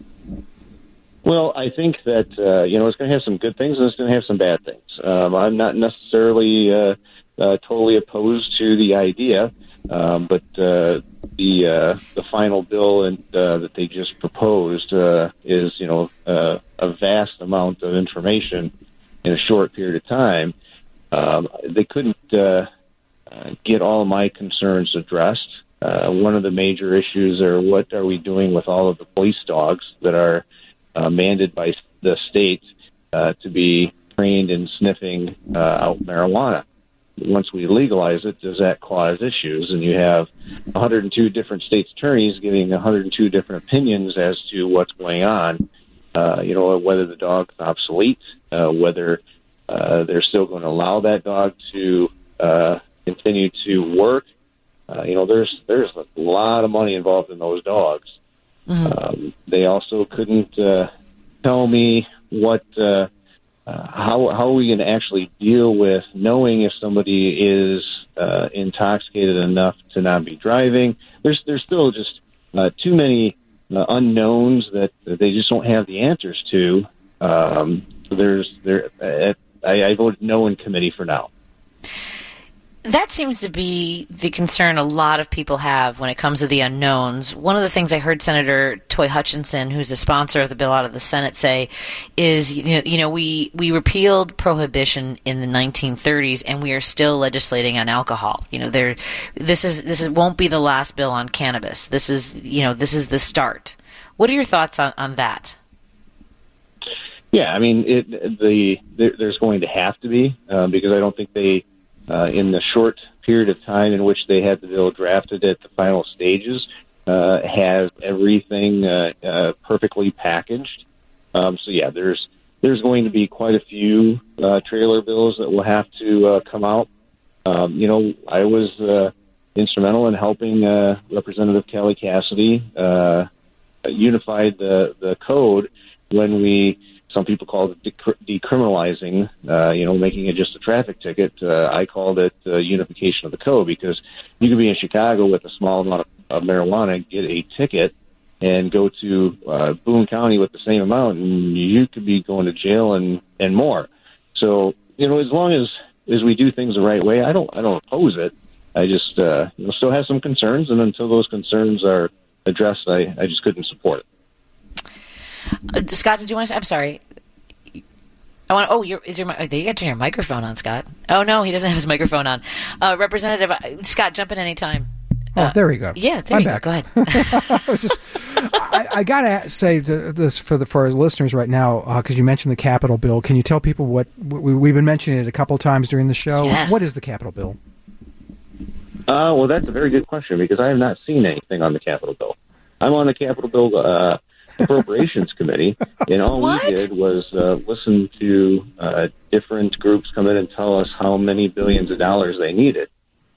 Well, I think that uh, you know it's going to have some good things and it's going to have some bad things. Um, I'm not necessarily uh, uh, totally opposed to the idea. Um, but uh, the uh, the final bill and, uh, that they just proposed uh, is, you know, uh, a vast amount of information in a short period of time. Um, they couldn't uh, uh, get all of my concerns addressed. Uh, one of the major issues are what are we doing with all of the police dogs that are uh, mandated by the state uh, to be trained in sniffing uh, out marijuana. Once we legalize it, does that cause issues? And you have one hundred two different state's attorneys giving one hundred two different opinions as to what's going on. Uh, you know, whether the dog's obsolete, uh, whether uh, they're still going to allow that dog to uh, continue to work. Uh, you know, there's there's a lot of money involved in those dogs. Mm-hmm. Um, they also couldn't uh, tell me what. Uh, Uh, how how are we going to actually deal with knowing if somebody is uh, intoxicated enough to not be driving? There's there's still just uh, too many uh, unknowns that, that they just don't have the answers to. Um, so there's there uh, I, I voted no in committee for now. That seems to be the concern a lot of people have when it comes to the unknowns. One of the things I heard Senator Toy Hutchinson, who's the sponsor of the bill out of the Senate, say is, you know, you know we, we repealed prohibition in the nineteen thirties, and we are still legislating on alcohol. You know, there, this is this is, won't be the last bill on cannabis. This is, you know, this is the start. What are your thoughts on, on that? Yeah, I mean, it, the there, there's going to have to be uh, because I don't think they. Uh, in the short period of time in which they had the bill drafted at the final stages, uh, has everything uh, uh, perfectly packaged. Um, so yeah, there's there's going to be quite a few uh, trailer bills that will have to uh, come out. Um, you know, I was uh, instrumental in helping uh, Representative Kelly Cassidy uh, unify the the code when we some people call it dec- decriminalizing, uh, you know, making it just a traffic ticket. Uh, I called it uh, unification of the code, because you could be in Chicago with a small amount of, of marijuana, get a ticket, and go to uh, Boone County with the same amount, and you could be going to jail and, and more. So, you know, as long as, as we do things the right way, I don't I don't oppose it. I just uh, you know, still have some concerns, and until those concerns are addressed, I, I just couldn't support it. Uh, Scott, did you want to? I'm sorry. I want. Oh, your is your? You got to turn your microphone on, Scott. Oh no, he doesn't have his microphone on. Uh, Representative uh, Scott, jump in anytime. Oh, uh, there we go. Yeah, there I'm you back. go. Go ahead. I, was just, I, I gotta say this for the for our listeners right now, because uh, you mentioned the Capitol bill. Can you tell people what we, we've been mentioning it a couple times during the show? Yes. What is the Capitol bill? Uh, well, that's a very good question, because I have not seen anything on the Capitol bill. I'm on the Capitol bill uh, Appropriations Committee, and all What? we did was uh, listen to uh, different groups come in and tell us how many billions of dollars they needed.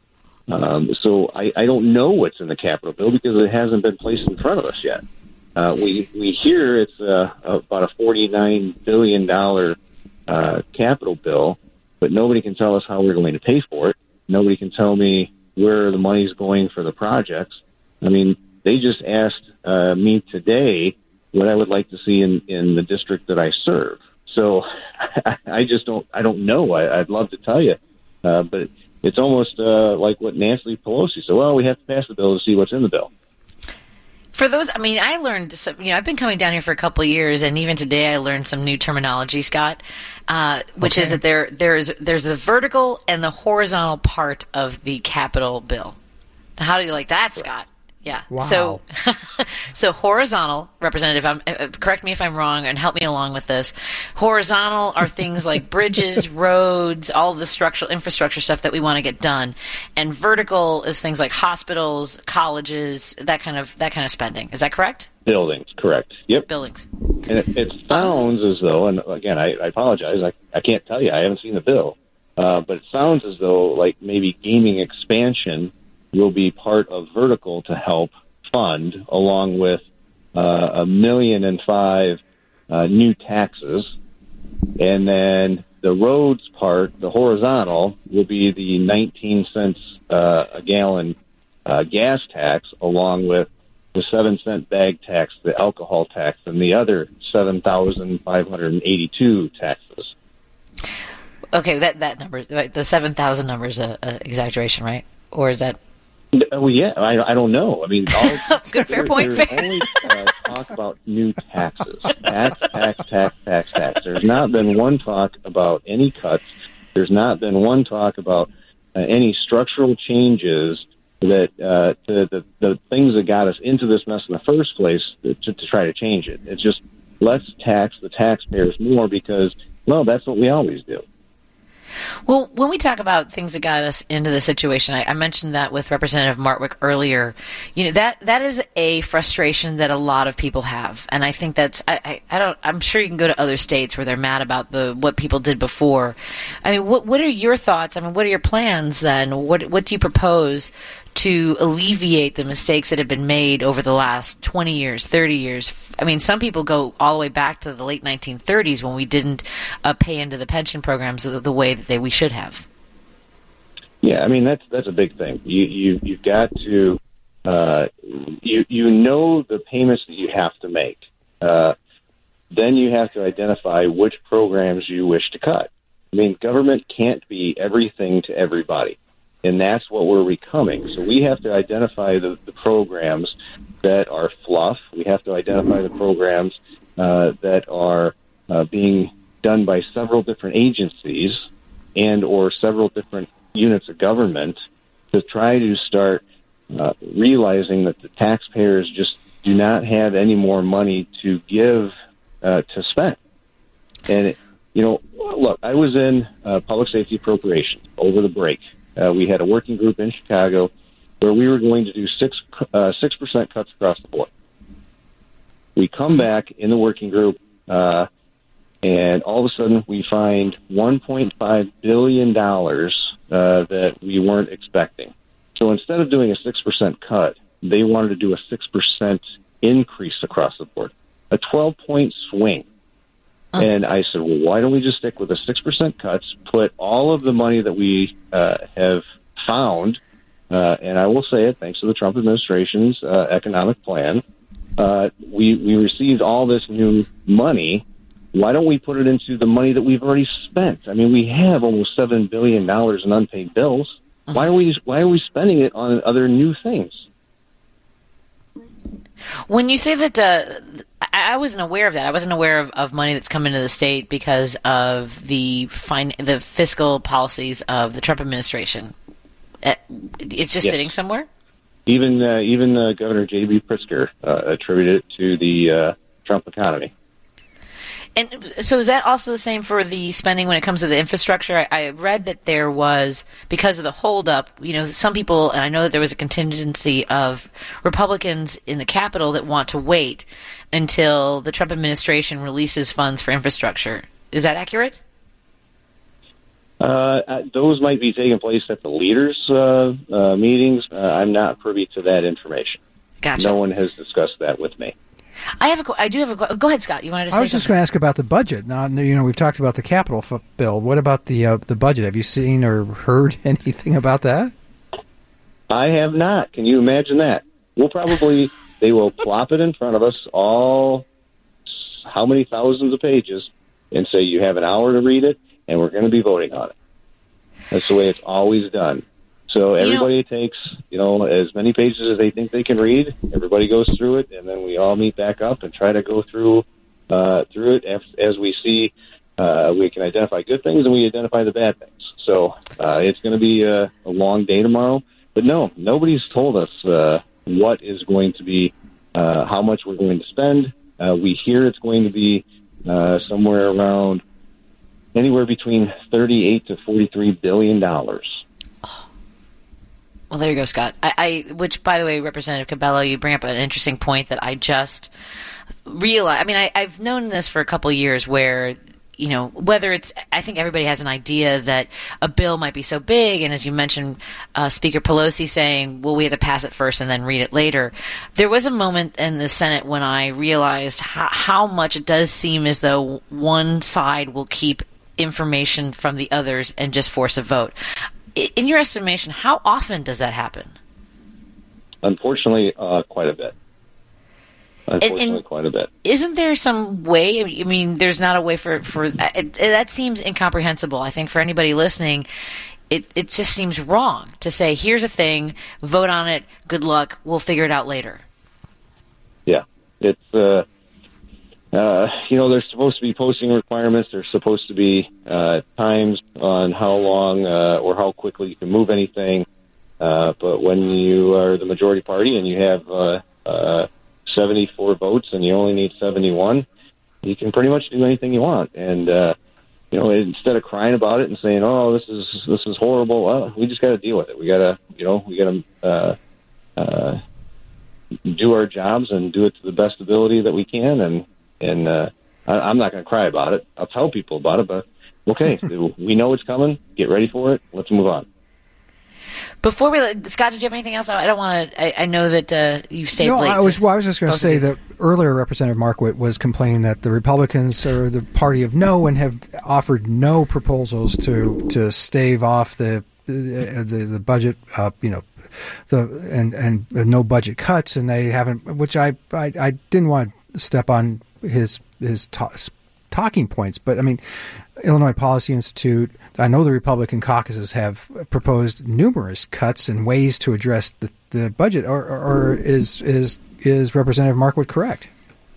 Um, so I, I don't know what's in the Capitol bill, because it hasn't been placed in front of us yet. Uh, we we hear it's uh, about a forty-nine billion dollars uh, Capitol bill, but nobody can tell us how we're going to pay for it. Nobody can tell me where the money's going for the projects. I mean, they just asked uh, me today what I would like to see in, in the district that I serve. So I just don't I don't know. I, I'd love to tell you, uh, but it's almost uh, like what Nancy Pelosi said. Well, we have to pass the bill to see what's in the bill. For those, I mean, I learned, some, you know, I've been coming down here for a couple of years, and even today I learned some new terminology, Scott, uh, which Okay. is that there, there's, there's the vertical and the horizontal part of the Capitol bill. How do you like that, Scott? Yeah. Wow. So, so horizontal, Representative, I'm, uh, correct me if I'm wrong and help me along with this. Horizontal are things like bridges, roads, all the structural infrastructure stuff that we want to get done, and vertical is things like hospitals, colleges, that kind of that kind of spending. Is that correct? Buildings, correct. Yep. Buildings. And it, it sounds as though, and again, I, I apologize, I, I can't tell you, I haven't seen the bill, uh, but it sounds as though like maybe gaming expansion will be part of vertical to help fund, along with uh, a million and five uh, new taxes. And then the roads part, the horizontal, will be the nineteen cents uh, a gallon uh, gas tax, along with the seven cent bag tax, the alcohol tax, and the other seven thousand five hundred eighty-two taxes. Okay, that that number, the seven thousand number is an exaggeration, right? Or is that? Oh yeah, I, I don't know. I mean, all, Good, fair point, There's fair. only uh, talk about new taxes, tax, tax, tax, tax, tax. There's not been one talk about any cuts. There's not been one talk about uh, any structural changes that uh, to the the things that got us into this mess in the first place to, to try to change it. It's just let's tax the taxpayers more, because well, that's what we always do. Well, when we talk about things that got us into the situation, I, I mentioned that with Representative Martwick earlier. You know, that that is a frustration that a lot of people have, and I think that's I, I, I don't I'm sure you can go to other states where they're mad about the what people did before. I mean, what what are your thoughts? I mean, what are your plans then? What what do you propose to alleviate the mistakes that have been made over the last twenty years, thirty years? I mean, some people go all the way back to the late nineteen thirties when we didn't uh, pay into the pension programs the, the way that they, we should have. Yeah, I mean that's that's a big thing. You you you've got to uh, you you know the payments that you have to make. Uh, then you have to identify which programs you wish to cut. I mean, government can't be everything to everybody, and that's what we're becoming. So we have to identify the, the programs that are fluff. We have to identify the programs uh, that are uh, being done by several different agencies and or several different units of government, to try to start uh, realizing that the taxpayers just do not have any more money to give uh, to spend. And, it, you know, look, I was in uh, public safety appropriations over the break. Uh, we had a working group in Chicago where we were going to do six uh, six percent cuts across the board. We come back in the working group, uh, and all of a sudden we find one point five billion dollars uh, that we weren't expecting. So instead of doing a six percent cut, they wanted to do a six percent increase across the board, a twelve-point swing. Uh-huh. And I said, well, why don't we just stick with the six percent cuts, put all of the money that we uh, have found, uh, and I will say it, thanks to the Trump administration's uh, economic plan, uh, we, we received all this new money. Why don't we put it into the money that we've already spent? I mean, we have almost seven billion dollars in unpaid bills. Uh-huh. Why are we, why are we spending it on other new things? When you say that, uh, I wasn't aware of that. I wasn't aware of, of money that's come into the state because of the fin- the fiscal policies of the Trump administration. It's just yes. sitting somewhere? Even uh, even uh, Governor J B Pritzker uh, attributed it to the uh, Trump economy. And so is that also the same for the spending when it comes to the infrastructure? I, I read that there was, because of the holdup, you know, some people, and I know that there was a contingency of Republicans in the Capitol that want to wait until the Trump administration releases funds for infrastructure. Is that accurate? Uh, those might be taking place at the leaders' uh, uh, meetings. Uh, I'm not privy to that information. Gotcha. No one has discussed that with me. I have a. I do have a. Go ahead, Scott. You wanted to say I was just something? going to ask about the budget. Now, you know, we've talked about the Capitol f- bill. What about the uh, the budget? Have you seen or heard anything about that? I have not. Can you imagine that? We'll probably they will plop it in front of us, all how many thousands of pages, and say you have an hour to read it, and we're going to be voting on it. That's the way it's always done. So everybody you know, takes, you know, as many pages as they think they can read. Everybody goes through it, and then we all meet back up and try to go through uh, through it as, as we see. Uh, we can identify good things and we identify the bad things. So uh, it's going to be a, a long day tomorrow. But no, nobody's told us uh, what is going to be, uh, how much we're going to spend. Uh, we hear it's going to be uh, somewhere around anywhere between thirty-eight to forty-three billion dollars. Well, there you go, Scott. I, I, which, by the way, Representative Cabello, you bring up an interesting point that I just realized. I mean, I, I've known this for a couple of years where, you know, whether it's, I think everybody has an idea that a bill might be so big, and as you mentioned, uh, Speaker Pelosi saying, well, we have to pass it first and then read it later. There was a moment in the Senate when I realized how, how much it does seem as though one side will keep information from the others and just force a vote. In your estimation, how often does that happen? Unfortunately, uh, quite a bit. Unfortunately, and, and quite a bit. Isn't there some way? I mean, there's not a way for for it, that seems incomprehensible. I think for anybody listening, it it just seems wrong to say, "Here's a thing, vote on it. Good luck. We'll figure it out later." Yeah, it's. Uh, Uh, you know, there's supposed to be posting requirements. There's supposed to be uh, times on how long uh, or how quickly you can move anything. Uh, but when you are the majority party and you have uh, uh, seventy-four votes and you only need seventy-one, you can pretty much do anything you want. And uh, you know, instead of crying about it and saying, "Oh, this is this is horrible," well, we just got to deal with it. We got to, you know, we got to uh, uh, do our jobs and do it to the best ability that we can. And And uh, I, I'm not going to cry about it. I'll tell people about it, but okay, we know it's coming. Get ready for it. Let's move on. Before we, Scott, did you have anything else? I don't want to. I, I know that uh, you've stayed no, late. I was. Well, I was just going to say that earlier, Representative Markwitt was complaining that the Republicans are the party of no and have offered no proposals to to stave off the the the, the budget. Uh, you know, the and and no budget cuts, and they haven't. Which I I, I didn't want to step on his his ta- talking points, but I mean, Illinois Policy Institute, I know the Republican caucuses have proposed numerous cuts and ways to address the, the budget, or, or, or is is is Representative Markwitt correct?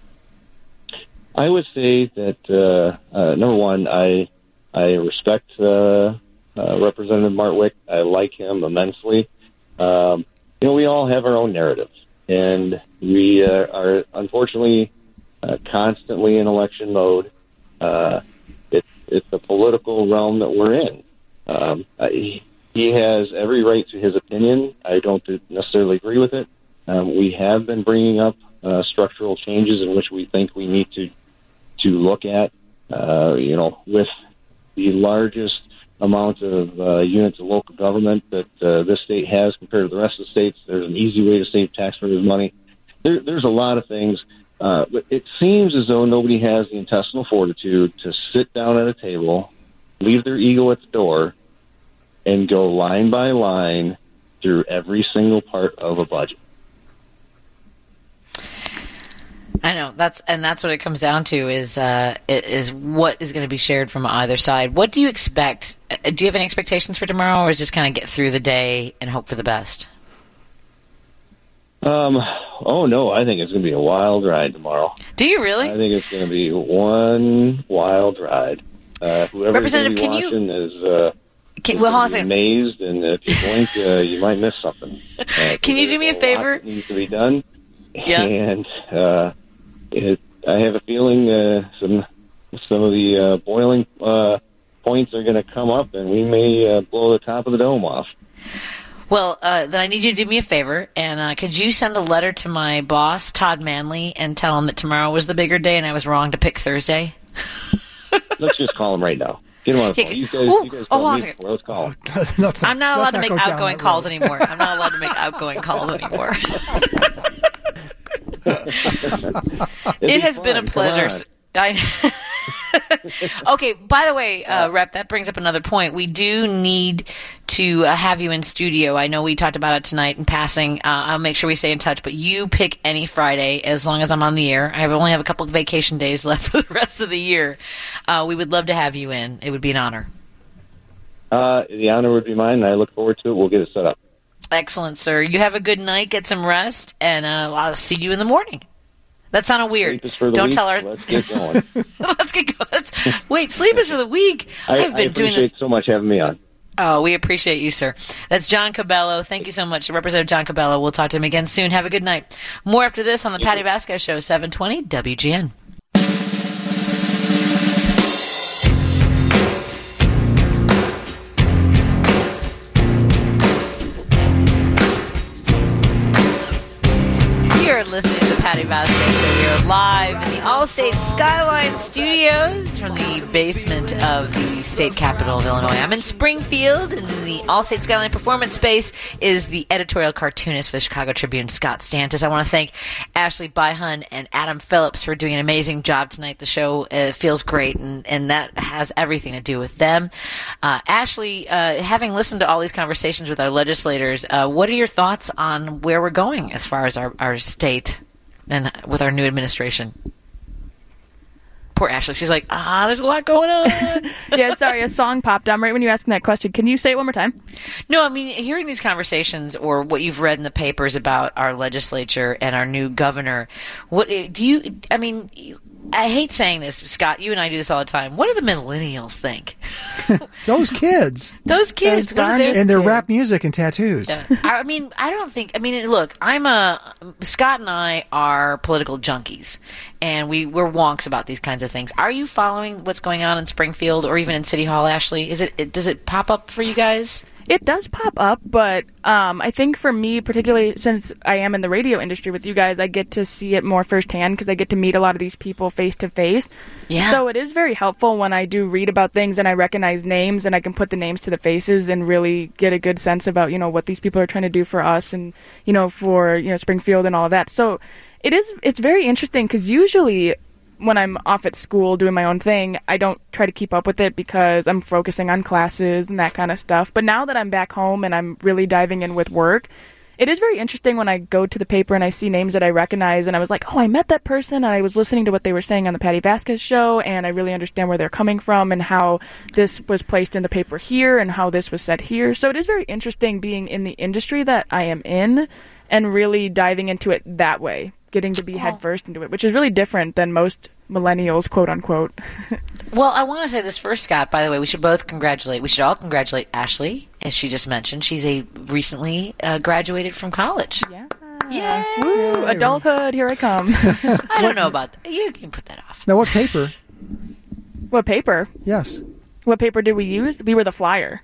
I would say that uh, uh, number one, I I respect uh, uh, Representative Markwitt. I like him immensely. Um, you know, we all have our own narrative, and we uh, are unfortunately Uh, constantly in election mode. Uh, it's it's the political realm that we're in. Um, I, he has every right to his opinion. I don't necessarily agree with it. Um, we have been bringing up uh, structural changes in which we think we need to to look at. Uh, you know, with the largest amount of uh, units of local government that uh, this state has compared to the rest of the states, there's an easy way to save taxpayers' money. There, there's a lot of things Uh, but it seems as though nobody has the intestinal fortitude to sit down at a table, leave their ego at the door, and go line by line through every single part of a budget. I know that's and that's what it comes down to is uh, is what is going to be shared from either side. What do you expect? Do you have any expectations for tomorrow, or is just kind of get through the day and hope for the best? Um. Oh no, I think it's going to be a wild ride tomorrow. Do you really? I think it's going to be one wild ride. Uh, whoever's Representative, going to be can watching you... is. Uh, Can, well, hold on a second. Amazed, and if you blink, uh, you might miss something. Uh, Can you do me a favor? Lot that needs to be done. Yeah. And uh, it, I have a feeling uh, some some of the uh, boiling uh, points are going to come up, and we may uh, blow the top of the dome off. Well, uh, then I need you to do me a favor, and uh, could you send a letter to my boss, Todd Manley, and tell him that tomorrow was the bigger day, and I was wrong to pick Thursday? Let's just call him right now. Get him on the phone. You guys, Ooh, you guys oh, call hold on a me. second. Let's call him. Not, I'm not allowed to not make go down outgoing that calls road. anymore. I'm not allowed to make outgoing calls anymore. It has fun. been a Come pleasure. on. I okay, by the way, uh, Rep, that brings up another point. We do need to uh, have you in studio. I know we talked about it tonight in passing. Uh, I'll make sure we stay in touch, but you pick any Friday as long as I'm on the air. I only have a couple of vacation days left for the rest of the year. Uh, we would love to have you in. It would be an honor. Uh, the honor would be mine, and I look forward to it. We'll get it set up. Excellent, sir. You have a good night, get some rest, and uh, I'll see you in the morning. That sounded weird. Don't week. tell her. Let's get going. Let's get going. Let's, wait, sleep is for the week. I, I've been I doing appreciate this so much having me on. Oh, we appreciate you, sir. That's John Cabello. Thank you so much, Representative John Cabello. We'll talk to him again soon. Have a good night. More after this on the Patty Vasquez Show, seven twenty W G N. You're listening to the Patty Vasquez Show. We are live in the Allstate Skyline Studios from the basement of the state capital of Illinois. I'm in Springfield, and in the Allstate Skyline Performance Space is the editorial cartoonist for the Chicago Tribune, Scott Stantis. I want to thank Ashley Byhun and Adam Phillips for doing an amazing job tonight. The show uh, feels great, and, and that has everything to do with them. Uh, Ashley, uh, having listened to all these conversations with our legislators, uh, what are your thoughts on where we're going as far as our, our state and with our new administration? Poor Ashley. She's like, ah, there's a lot going on. Yeah, sorry, a song popped on right when you asked me that question. Can you say it one more time? No, I mean, hearing these conversations or what you've read in the papers about our legislature and our new governor, what do you, I mean, I hate saying this, Scott, you and I do this all the time. What do the millennials think? Those kids. Those kids. Those darn and their rap music and tattoos. Yeah. I mean, I don't think, I mean, look, I'm a, Scott and I are political junkies, and we, we're wonks about these kinds of things. Are you following what's going on in Springfield or even in City Hall, Ashley? Is it, it does it pop up for you guys? It does pop up, but um, I think for me, particularly since I am in the radio industry with you guys, I get to see it more firsthand because I get to meet a lot of these people face to face. Yeah. So it is very helpful when I do read about things and I recognize names and I can put the names to the faces and really get a good sense about, you know, what these people are trying to do for us and, you know, for, you know, Springfield and all of that. So it is, it's very interesting because usually when I'm off at school doing my own thing, I don't try to keep up with it because I'm focusing on classes and that kind of stuff. But now that I'm back home and I'm really diving in with work, it is very interesting when I go to the paper and I see names that I recognize and I was like, oh, I met that person and I was listening to what they were saying on the Patty Vasquez Show and I really understand where they're coming from and how this was placed in the paper here and how this was said here. So it is very interesting being in the industry that I am in and really diving into it that way. Getting to be headfirst into it, which is really different than most millennials, quote unquote. Well, I want to say this first, Scott, by the way, we should both congratulate, we should all congratulate Ashley, as she just mentioned. She's a recently uh, graduated from college. Yeah. Yay! Woo, adulthood, here I come. I don't know about that. You can put that off. Now, what paper? What paper? Yes. What paper did we use? We were the Flyer.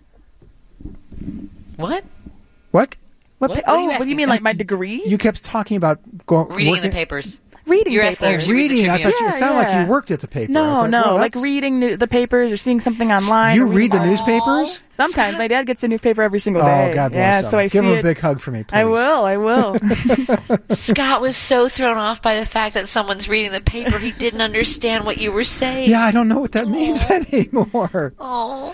What? What? What? What? Pa- What are you oh, what do asking you mean, for? like my degree? You kept talking about go- Reading working. the papers. reading You're papers. asking her if she reads the Reading. I Tribune. thought you Yeah, it sounded like yeah. you worked at the paper. I No, thought, no, well, like that's- reading new, the papers or seeing something online. You or read the reading- newspapers? Sometimes my dad gets a newspaper every single day. Oh, God bless yeah, him. so I Give see him a it. big hug for me, please. I will. I will. Scott was so thrown off by the fact that someone's reading the paper, he didn't understand what you were saying. Yeah, I don't know what that means anymore. Oh.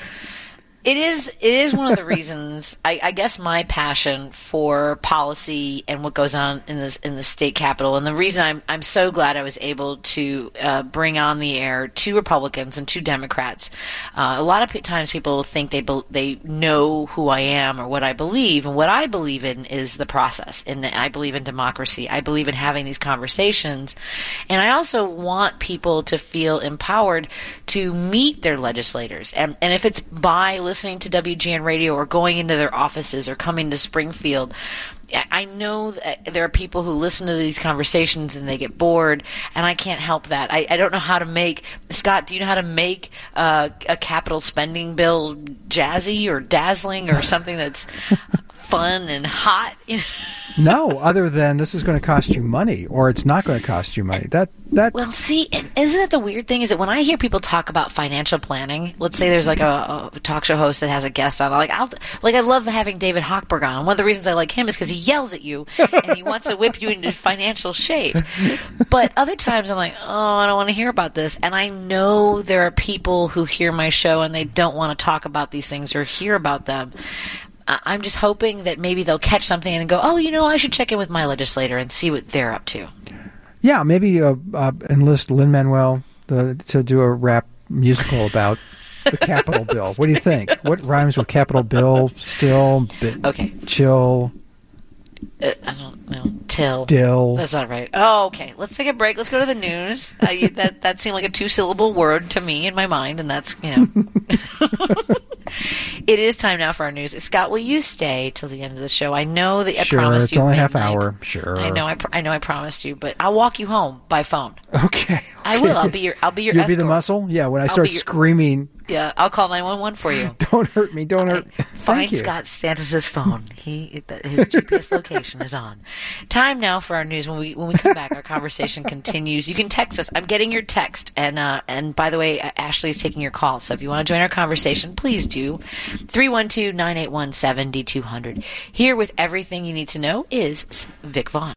It is. It is one of the reasons. I, I guess my passion for policy and what goes on in this in the state capitol, and the reason I'm I'm so glad I was able to uh, bring on the air two Republicans and two Democrats. Uh, a lot of p- times people think they be, they know who I am or what I believe, and what I believe in is the process. And I believe in democracy. I believe in having these conversations, and I also want people to feel empowered to meet their legislators, and and if it's by listening to W G N Radio or going into their offices or coming to Springfield, I know that there are people who listen to these conversations and they get bored, and I can't help that. I, I don't know how to make Scott. Do you know how to make uh, a capital spending bill jazzy or dazzling or something that's fun and hot? You know? No, other than this is going to cost you money, or it's not going to cost you money. That that. Well, see, and isn't that the weird thing? Is that when I hear people talk about financial planning, let's say there's like a, a talk show host that has a guest on, like I'll like I love having David Hochberg on. And one of the reasons I like him is because he yells at you and he wants to whip you into financial shape. But other times I'm like, oh, I don't want to hear about this. And I know there are people who hear my show and they don't want to talk about these things or hear about them. I'm just hoping that maybe they'll catch something and go, oh, you know, I should check in with my legislator and see what they're up to. Yeah, maybe uh, uh, enlist Lin-Manuel the, to do a rap musical about the Capitol bill. What do you think? What rhymes with Capitol bill? Still, bi- Okay. chill, Uh, I don't know. Till. dill. That's not right. Oh, okay. Let's take a break. Let's go to the news. Uh, you, that that seemed like a two-syllable word to me in my mind, and that's, you know. It is time now for our news. Scott, will you stay till the end of the show? I know that I Sure, promised it's you only half midnight. hour. Sure. I know. I, pr- I know. I promised you, but I'll walk you home by phone. Okay. I will. I'll be your. I'll be your. You'll be the escort. muscle? Yeah, when I I'll start be your- screaming, Yeah, I'll call nine one one for you. don't hurt me, don't hurt. Find Thank you. Scott Santos' phone. He his G P S location is on. Time now for our news. When we when we come back, our conversation continues. You can text us. I'm getting your text, and uh, and by the way, Ashley is taking your call. So if you want to join our conversation, please do. three one two, nine eight one, seven two zero zero. Here with everything you need to know is Vic Vaughn.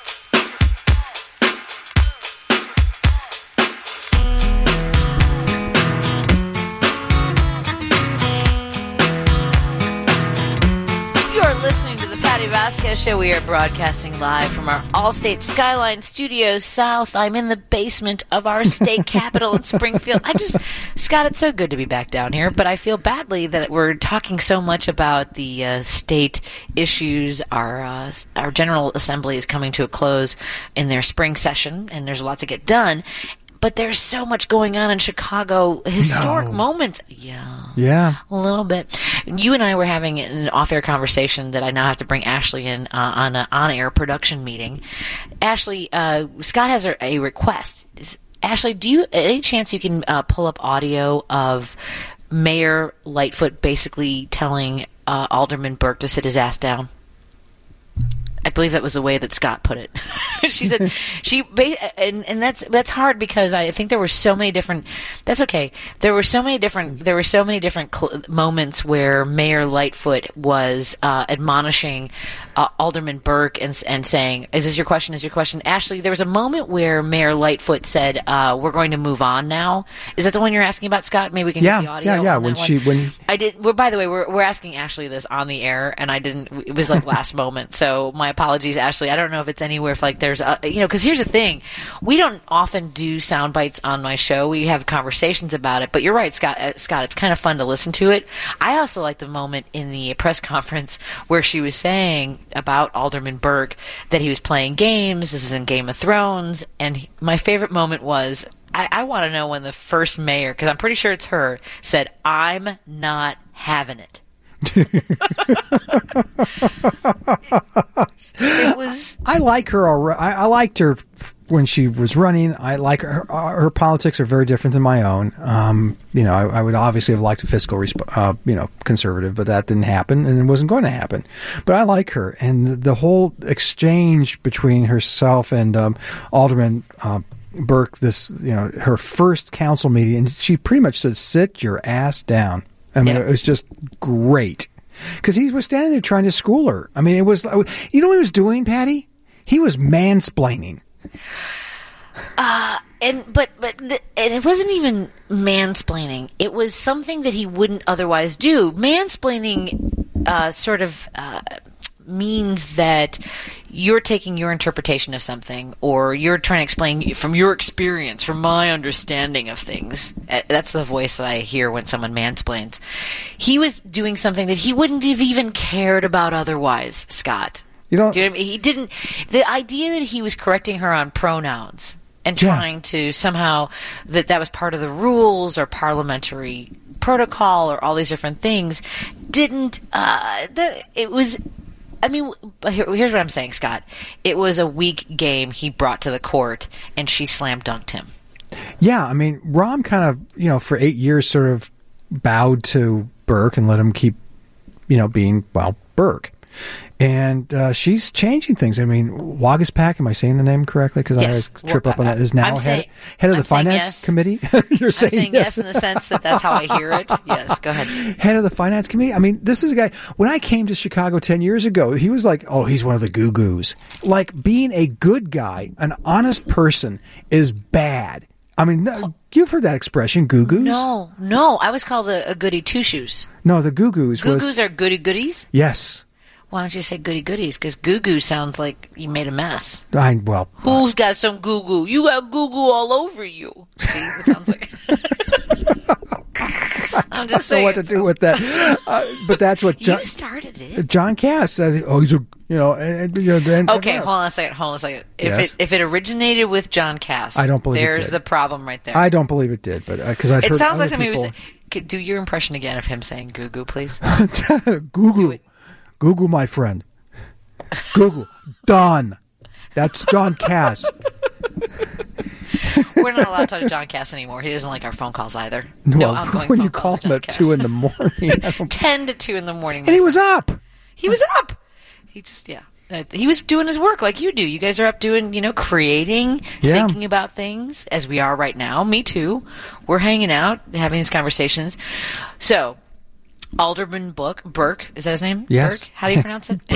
Listening to the Patty Vasquez Show. We are broadcasting live from our Allstate Skyline Studios South. I'm in the basement of our state capitol in Springfield. I just, Scott, it's so good to be back down here, but I feel badly that we're talking so much about the uh, state issues. Our uh, our General Assembly is coming to a close in their spring session, and there's a lot to get done. But there's so much going on in Chicago. Historic No. moments. Yeah. Yeah. A little bit. You and I were having an off-air conversation that I now have to bring Ashley in uh, on an on-air production meeting. Ashley, uh, Scott has a, a request. Is, Ashley, do you, any chance you can uh, pull up audio of Mayor Lightfoot basically telling uh, Alderman Burke to sit his ass down? I believe that was the way that Scott put it. She said she, and and that's that's hard because I think there were so many different. That's okay. There were so many different. There were so many different cl- moments where Mayor Lightfoot was uh, admonishing uh, Alderman Burke and and saying, "Is this your question? Is your question?" Ashley, there was a moment where Mayor Lightfoot said, uh, "We're going to move on now." Is that the one you're asking about, Scott? Maybe we can Yeah, get the audio. yeah, yeah. on When that she- one. when- I did. Well, by the way, we're we're asking Ashley this on the air, and I didn't. It was like last moment, so my apologies, Ashley. I don't know if it's anywhere if like there's a, you know, because here's the thing, we don't often do sound bites on my show. We have conversations about it, but you're right, Scott. Uh, Scott, it's kind of fun to listen to it. I also like the moment in the press conference where she was saying about Alderman Burke that he was playing games. This is in Game of Thrones, and he, my favorite moment was. I, I want to know when the first mayor, because I'm pretty sure it's her, said, "I'm not having it." It was. I like her. alre- I, I liked her f- when she was running. I like her. Her politics are very different than my own. Um, you know, I, I would obviously have liked a fiscal, resp- uh, you know, conservative, but that didn't happen, and it wasn't going to happen. But I like her, and the whole exchange between herself and um, Alderman uh, Burke. This, you know, her first council meeting, and she pretty much said, "Sit your ass down." I mean, Yeah. it was just great because he was standing there trying to school her. I mean, it was. You know what he was doing, Patty? He was mansplaining. Uh, and but but th- and it wasn't even mansplaining. It was something that he wouldn't otherwise do. Mansplaining uh, sort of uh, means that you're taking your interpretation of something, or you're trying to explain from your experience, from my understanding of things. Uh, That's the voice that I hear when someone mansplains. He was doing something that he wouldn't have even cared about otherwise, Scott. You know, Do you know what I mean? He didn't. The idea that he was correcting her on pronouns and Yeah. trying to somehow that that was part of the rules or parliamentary protocol or all these different things didn't. Uh, the, it was. I mean, here, here's what I'm saying, Scott. It was a weak game he brought to the court, and she slam dunked him. Yeah, I mean, Rahm kind of, you know, for eight years sort of bowed to Burke and let him keep, you know, being, well, Burke. And uh, she's changing things. I mean, Wagaspak, am I saying the name correctly? Because Yes. I always trip up on that. Is now I'm head, saying- head of I'm the saying finance yes. committee? You're saying, I'm saying yes in the sense that that's how I hear it. Yes, go ahead. Head of the finance committee. I mean, this is a guy. When I came to Chicago ten years ago, he was like, "Oh, he's one of the goo-goos." Like being a good guy, an honest person, is bad. I mean, no, you've heard that expression, goo-goos. No, no. I was called a, a goody two shoes. No, the goo-goos was Goo-goos are goody goodies. yes. Why don't you say goody goodies? Because goo goo sounds like you made a mess. I well, Who's got some goo goo? You got goo goo all over you. See, it sounds like. I'm just I don't know saying. what to do with that. Uh, but that's what John, You started it. John Cass said. Oh, he's a you know. And, and, you know then Okay, everyone hold else. on a second. Hold on a second. If Yes. it if it originated with John Cass, I don't believe it there's did. the problem right there. I don't believe it did, but because I've it heard sounds other like somebody people. was. Could do your impression again of him saying goo goo, please. Google, Google, my friend. Google, done. That's John Cass. We're not allowed to talk to John Cass anymore. He doesn't like our phone calls either. No, No outgoing when phone you calls call to him John at Cass. two in the morning, I don't- ten to two in the morning. and he was up. He was up. He just yeah. Uh, He was doing his work like you do. You guys are up doing, you know, creating, Yeah. thinking about things as we are right now. Me too. We're hanging out, having these conversations. So, Alderman Book, Burke, is that his name? Yes. Burke? How do you pronounce it?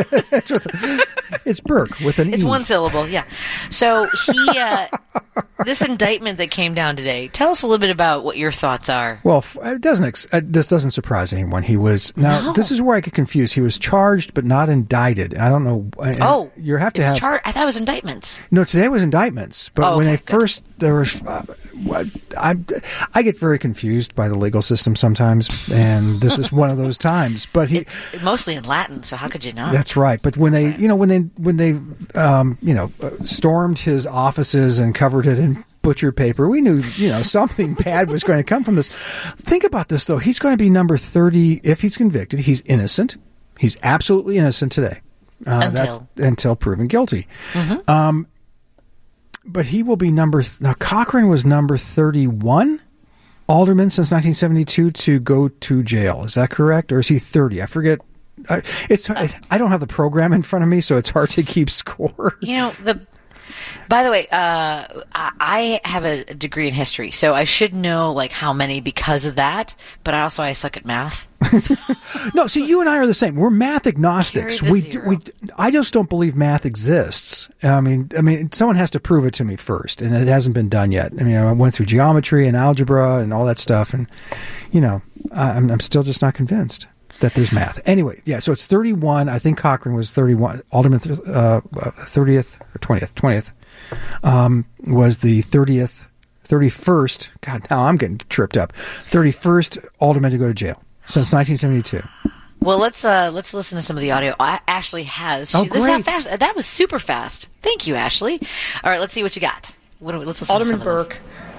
It's Burke with an It's E. one syllable, yeah. So he, uh, this indictment that came down today. Tell us a little bit about what your thoughts are. Well, f- it doesn't. Ex- uh, this doesn't surprise anyone. He was now. No. This is where I get confused. He was charged but not indicted. I don't know. uh, Oh, you have to it's have. char- I thought it was indictments. No, today was indictments. But Oh, when okay, they good. first there was, uh, what- I I get very confused by the legal system sometimes, and this is one of those times. But he. It's mostly in Latin, so how could you not? That's right. But when they, you know, when they, when they, um, you know, uh, stormed his offices and covered it in butcher paper, we knew, you know, something bad was going to come from this. Think about this, though. He's going to be number thirty if he's convicted. He's innocent. He's absolutely innocent today. Uh, Until. That's, until proven guilty. Um, but he will be number, th- now Cochran was number thirty-one alderman since nineteen seventy-two to go to jail. Is that correct? Or is he thirty? I forget. I, it's I don't have the program in front of me, so it's hard to keep score. You know, the. By the way, uh, I I have a degree in history, so I should know like how many because of that. But I also I suck at math. No, see, you and I are the same. We're math agnostics. Carry the We zero. we I just don't believe math exists. I mean, I mean, someone has to prove it to me first, and it hasn't been done yet. I mean, I went through geometry and algebra and all that stuff, and you know, I'm I'm still just not convinced that there's math. Anyway, yeah. So it's thirty-one. I think Cochran was thirty-one. Alderman uh, thirtieth or twentieth. Twentieth um, was the thirtieth, thirty-first. God, now I'm getting tripped up. Thirty-first alderman to go to jail since nineteen seventy-two. Well, let's uh, let's listen to some of the audio. A- Ashley has. Oh, She- this is how great. fast. That was super fast. Thank you, Ashley. All right, let's see what you got. What do we, let's listen Alderman to some of Burke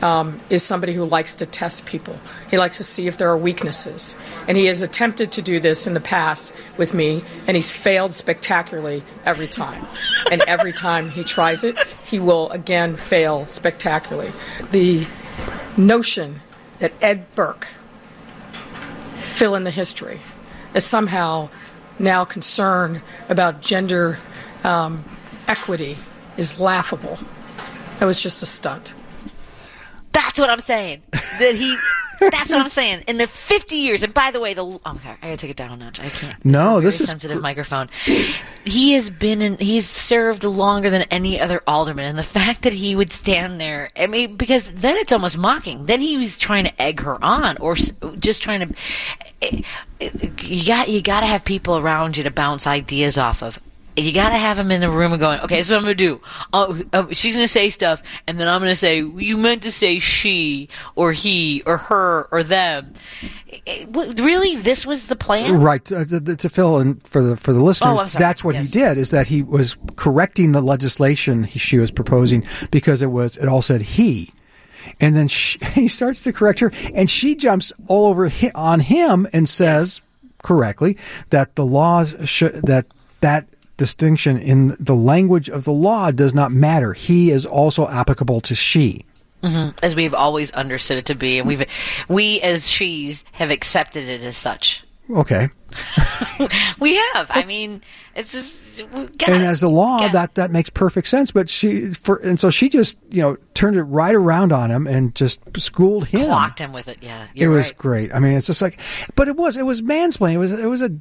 um, is somebody who likes to test people. He likes to see if there are weaknesses. And he has attempted to do this in the past with me, and he's failed spectacularly every time. And every time he tries it, he will again fail spectacularly. The notion that Ed Burke, fill in the history, is somehow now concerned about gender um, equity is laughable. That was just a stunt. That's what I'm saying. That he. That's what I'm saying. In the fifty years, and by the way, the oh my God, I gotta take it down a notch. I can't. No, this this is is a sensitive gr- microphone. He has been in. He's served longer than any other alderman, and the fact that he would stand there, I mean, because then it's almost mocking. Then he was trying to egg her on, or just trying to. It, it, you got you got to have people around you to bounce ideas off of. You got to have him in the room and going, okay, this is what I'm going to do. Oh, uh, she's going to say stuff, and then I'm going to say, you meant to say she, or he, or her, or them. It, what, really? This was the plan? Right. Uh, to, to fill in for the for the listeners, oh, I'm sorry. That's what yes. he did, is that he was correcting the legislation he, she was proposing because it was it all said he. And then she, he starts to correct her, and she jumps all over hi, on him and says, correctly, that the law, sh- that that... distinction in the language of the law does not matter. He is also applicable to she. Mm-hmm. As we've always understood it to be, and we've we as she's have accepted it as such. Okay. We have. I mean, it's just gotta, and as the law gotta. that that makes perfect sense. But she for and so she just you know turned it right around on him and just schooled him, clocked him with it. Yeah, it you're was right. great. I mean, it's just like, but it was it was mansplaining. It was it was a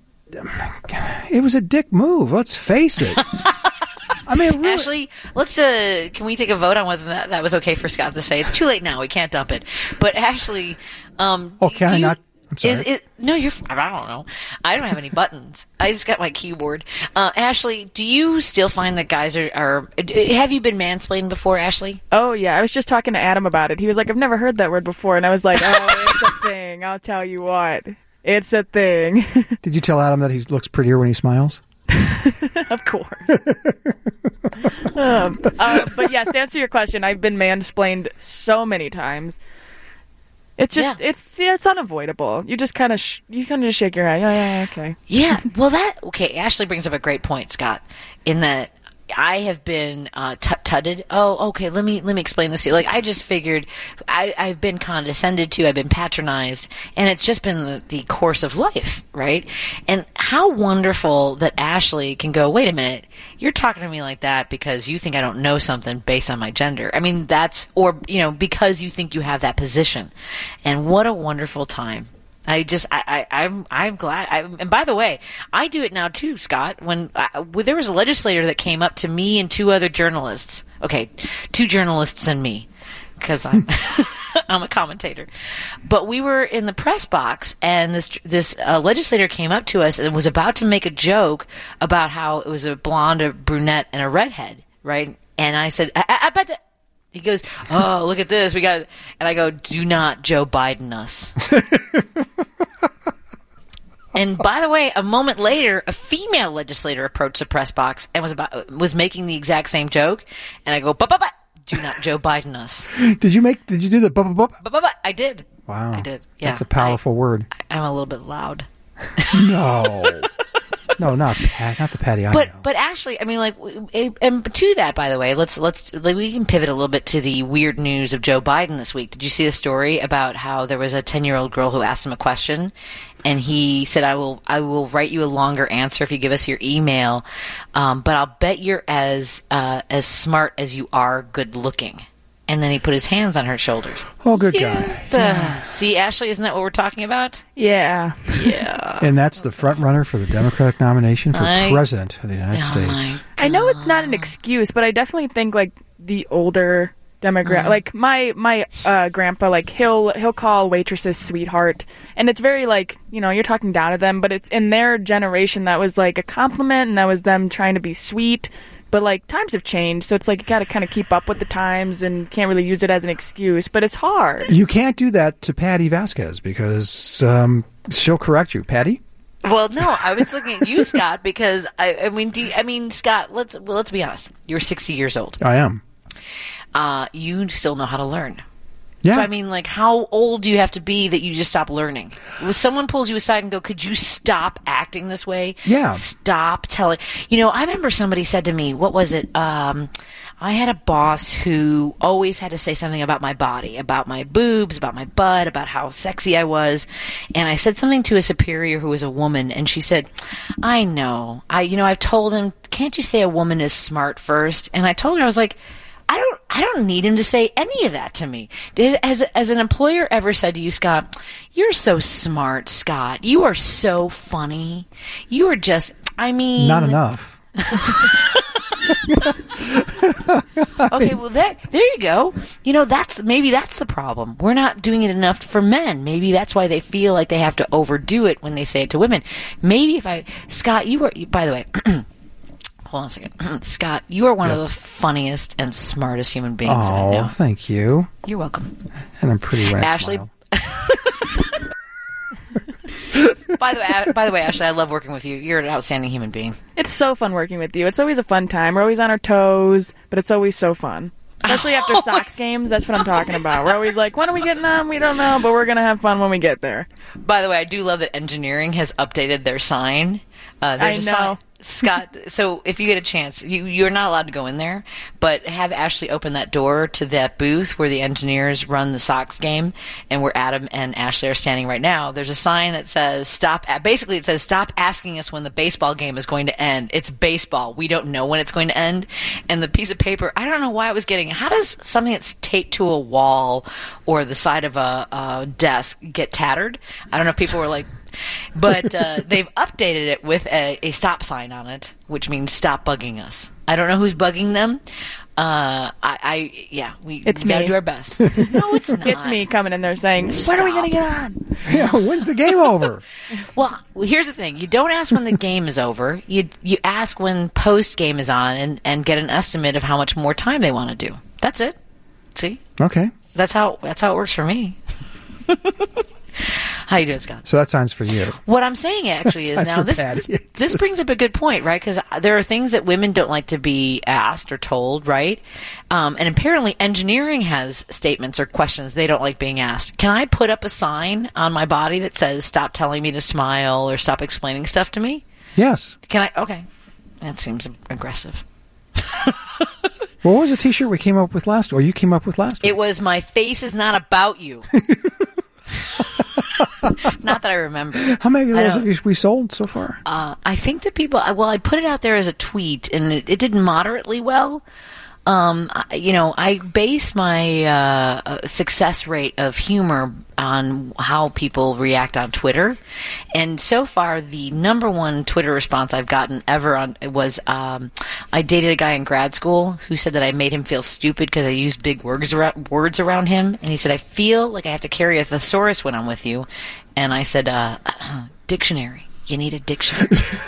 it was a dick move. Let's face it. I mean, really. Ashley, let's. Uh, can we take a vote on whether that, that was okay for Scott to say? It's too late now. We can't dump it. But Ashley, um, oh, do, can do I you, not? I'm sorry. Is it, no, you're. I don't know. I don't have any buttons. I just got my keyboard. Uh, Ashley, do you still find that guys are, are? Have you been mansplained before, Ashley? Oh yeah, I was just talking to Adam about it. He was like, "I've never heard that word before," and I was like, "Oh, it's a thing. I'll tell you what, it's a thing." Did you tell Adam that he looks prettier when he smiles? Of course. um, uh, but yes, to answer your question, I've been mansplained so many times. It's just, yeah. it's yeah, it's unavoidable. You just kind of, sh- you kind of just shake your head. Yeah, yeah, okay. Yeah, well, that okay. Ashley brings up a great point, Scott. In that, I have been uh, tut-tutted. Oh, okay. Let me let me explain this to you. Like, I just figured I, I've been condescended to. I've been patronized, and it's just been the, the course of life, right? And how wonderful that Ashley can go, wait a minute, you're talking to me like that because you think I don't know something based on my gender. I mean, that's, or, you know, because you think you have that position. And what a wonderful time. I just, I, I, I'm, I'm glad. I, and by the way, I do it now too, Scott. When, I, when there was a legislator that came up to me and two other journalists. Okay, two journalists and me, because I'm, I'm a commentator. But we were in the press box, and this this uh, legislator came up to us and was about to make a joke about how it was a blonde, a brunette, and a redhead, right? And I said, I, I, I bet that. He goes, oh, look at this. We got, and I go, do not Joe Biden us. And by the way, a moment later, a female legislator approached the press box and was about was making the exact same joke. And I go, but but but, do not Joe Biden us. Did you make? Did you do the but but but? But but but, I did. Wow, I did. Yeah, that's a powerful I, word. I, I'm a little bit loud. No. No, not Pat, not the Patty I but, know. But Ashley, I mean, like, and to that, by the way, let's let's like, we can pivot a little bit to the weird news of Joe Biden this week. Did you see the story about how there was a ten-year-old girl who asked him a question, and he said, "I will I will write you a longer answer if you give us your email, um, but I'll bet you're as uh, as smart as you are good looking." And then he put his hands on her shoulders. Oh, good yeah, guy. The, yeah. See, Ashley, isn't that what we're talking about? Yeah. Yeah. And that's the front runner for the Democratic nomination for I, president of the United oh States. I know it's not an excuse, but I definitely think like the older demographic, mm-hmm. like my my uh, grandpa, like he'll he'll call waitresses sweetheart, and it's very like, you know, you're talking down to them, but it's in their generation that was like a compliment, and that was them trying to be sweet. But, like, times have changed, so it's like you got to kind of keep up with the times and can't really use it as an excuse, but it's hard. You can't do that to Patty Vasquez because um, she'll correct you. Patty? Well, no, I was looking at you, Scott, because, I, I mean, do you, I mean, Scott, let's well, let's be honest. You're sixty years old. I am. Uh, you still know how to learn. Yeah. So, I mean, like, how old do you have to be that you just stop learning? If someone pulls you aside and go, could you stop acting this way? Yeah. Stop telling. You know, I remember somebody said to me, what was it? Um, I had a boss who always had to say something about my body, about my boobs, about my butt, about how sexy I was. And I said something to a superior who was a woman, and she said, I know. I, you know, I've told him, can't you say a woman is smart first? And I told her, I was like, I don't I don't need him to say any of that to me. Has, has an employer ever said to you, Scott, you're so smart, Scott. You are so funny. You are just, I mean. Not enough. Okay, well, there, there you go. You know, that's maybe that's the problem. We're not doing it enough for men. Maybe that's why they feel like they have to overdo it when they say it to women. Maybe if I, Scott, you were, by the way, hold on a second. Scott, you are one yes. of the funniest and smartest human beings I know. Oh, thank you. You're welcome. And I'm pretty when I Ashley. smile. By the way, by the way, Ashley, I love working with you. You're an outstanding human being. It's so fun working with you. It's always a fun time. We're always on our toes, but it's always so fun. Especially after Sox games, that's what I'm talking about. We're always like, when are we getting on? We don't know, but we're going to have fun when we get there. By the way, I do love that engineering has updated their sign. Uh, there's I a know. sign. Scott, so if you get a chance, you, you're not allowed to go in there, but have Ashley open that door to that booth where the engineers run the Sox game, and where Adam and Ashley are standing right now. There's a sign that says, stop, basically it says, stop asking us when the baseball game is going to end. It's baseball. We don't know when it's going to end. And the piece of paper, I don't know why I was getting, how does something that's taped to a wall or the side of a, a desk get tattered? I don't know if people were like, but uh, they've updated it with a, a stop sign on it, which means stop bugging us. I don't know who's bugging them. Uh, I, I yeah, we, It's we gotta me. do our best. No, it's not. It's me coming in there saying, when are we going to get on? Yeah, when's the game over? Well, here's the thing. You don't ask when the game is over. You you ask when post game is on and, and get an estimate of how much more time they want to do. That's it. See? Okay. That's how that's how it works for me. How you doing, Scott? So that sounds for you. What I'm saying actually is That's now for this, Patty. this this brings up a good point, right? Because there are things that women don't like to be asked or told, right? Um, and apparently engineering has statements or questions they don't like being asked. Can I put up a sign on my body that says stop telling me to smile or stop explaining stuff to me? Yes. Can I? Okay. That seems aggressive. Well, what was the T-shirt we came up with last, or you came up with last week? It was my face is not about you. Not that I remember. How many of I those don't- have you, we sold so far? Uh, I think that people, well, I put it out there as a tweet, and it, it did moderately well. Um, I, you know, I base my uh, uh, success rate of humor on how people react on Twitter, and so far the number one Twitter response I've gotten ever on was um, I dated a guy in grad school who said that I made him feel stupid because I used big words around, words around him, and he said I feel like I have to carry a thesaurus when I'm with you, and I said uh, dictionary. You need a dictionary.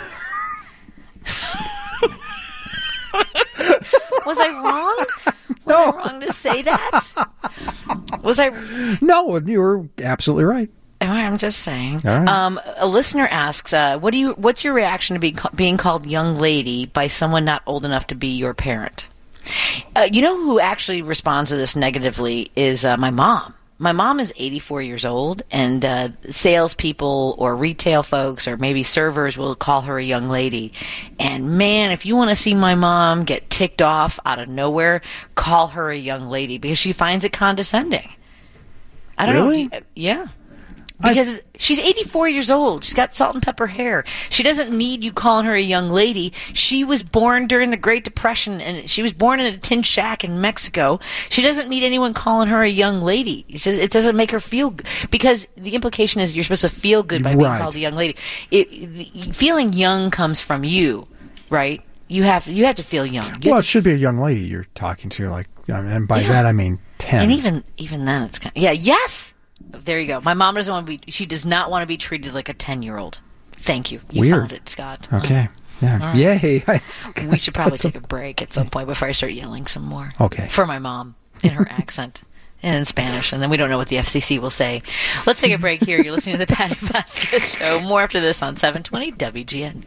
Was I wrong? Was No. I wrong to say that? Was I? No, you were absolutely right. I'm just saying. All right. Um, a listener asks, uh, "What do you? What's your reaction to being being called young lady by someone not old enough to be your parent?" Uh, you know who actually responds to this negatively is uh, my mom. My mom is eighty-four years old, and uh, salespeople or retail folks or maybe servers will call her a young lady. And man, if you want to see my mom get ticked off out of nowhere, call her a young lady because she finds it condescending. I don't Really? know. Do you- yeah. Because she's eighty-four years old. She's got salt and pepper hair. She doesn't need you calling her a young lady. She was born during the Great Depression, and she was born in a tin shack in Mexico. She doesn't need anyone calling her a young lady. It's just, it doesn't make her feel good. Because the implication is you're supposed to feel good by being Right. called a young lady. It, the- feeling young comes from you, right? You have you have to feel young. You Well, have it should be a young lady you're talking to, like, and by Yeah. that I mean ten. And even even then, it's kind of, yeah, yes. There you go. My mom doesn't want to be. She does not want to be treated like a ten-year-old. Thank you. You Weird. found it, Scott. Okay. Yeah. All right. Yay. We should probably take a break at some point before I start yelling some more. Okay. For my mom in her accent and in Spanish, and then we don't know what the F C C will say. Let's take a break here. You're listening to the Patty Vasquez Show. More after this on seven twenty W G N.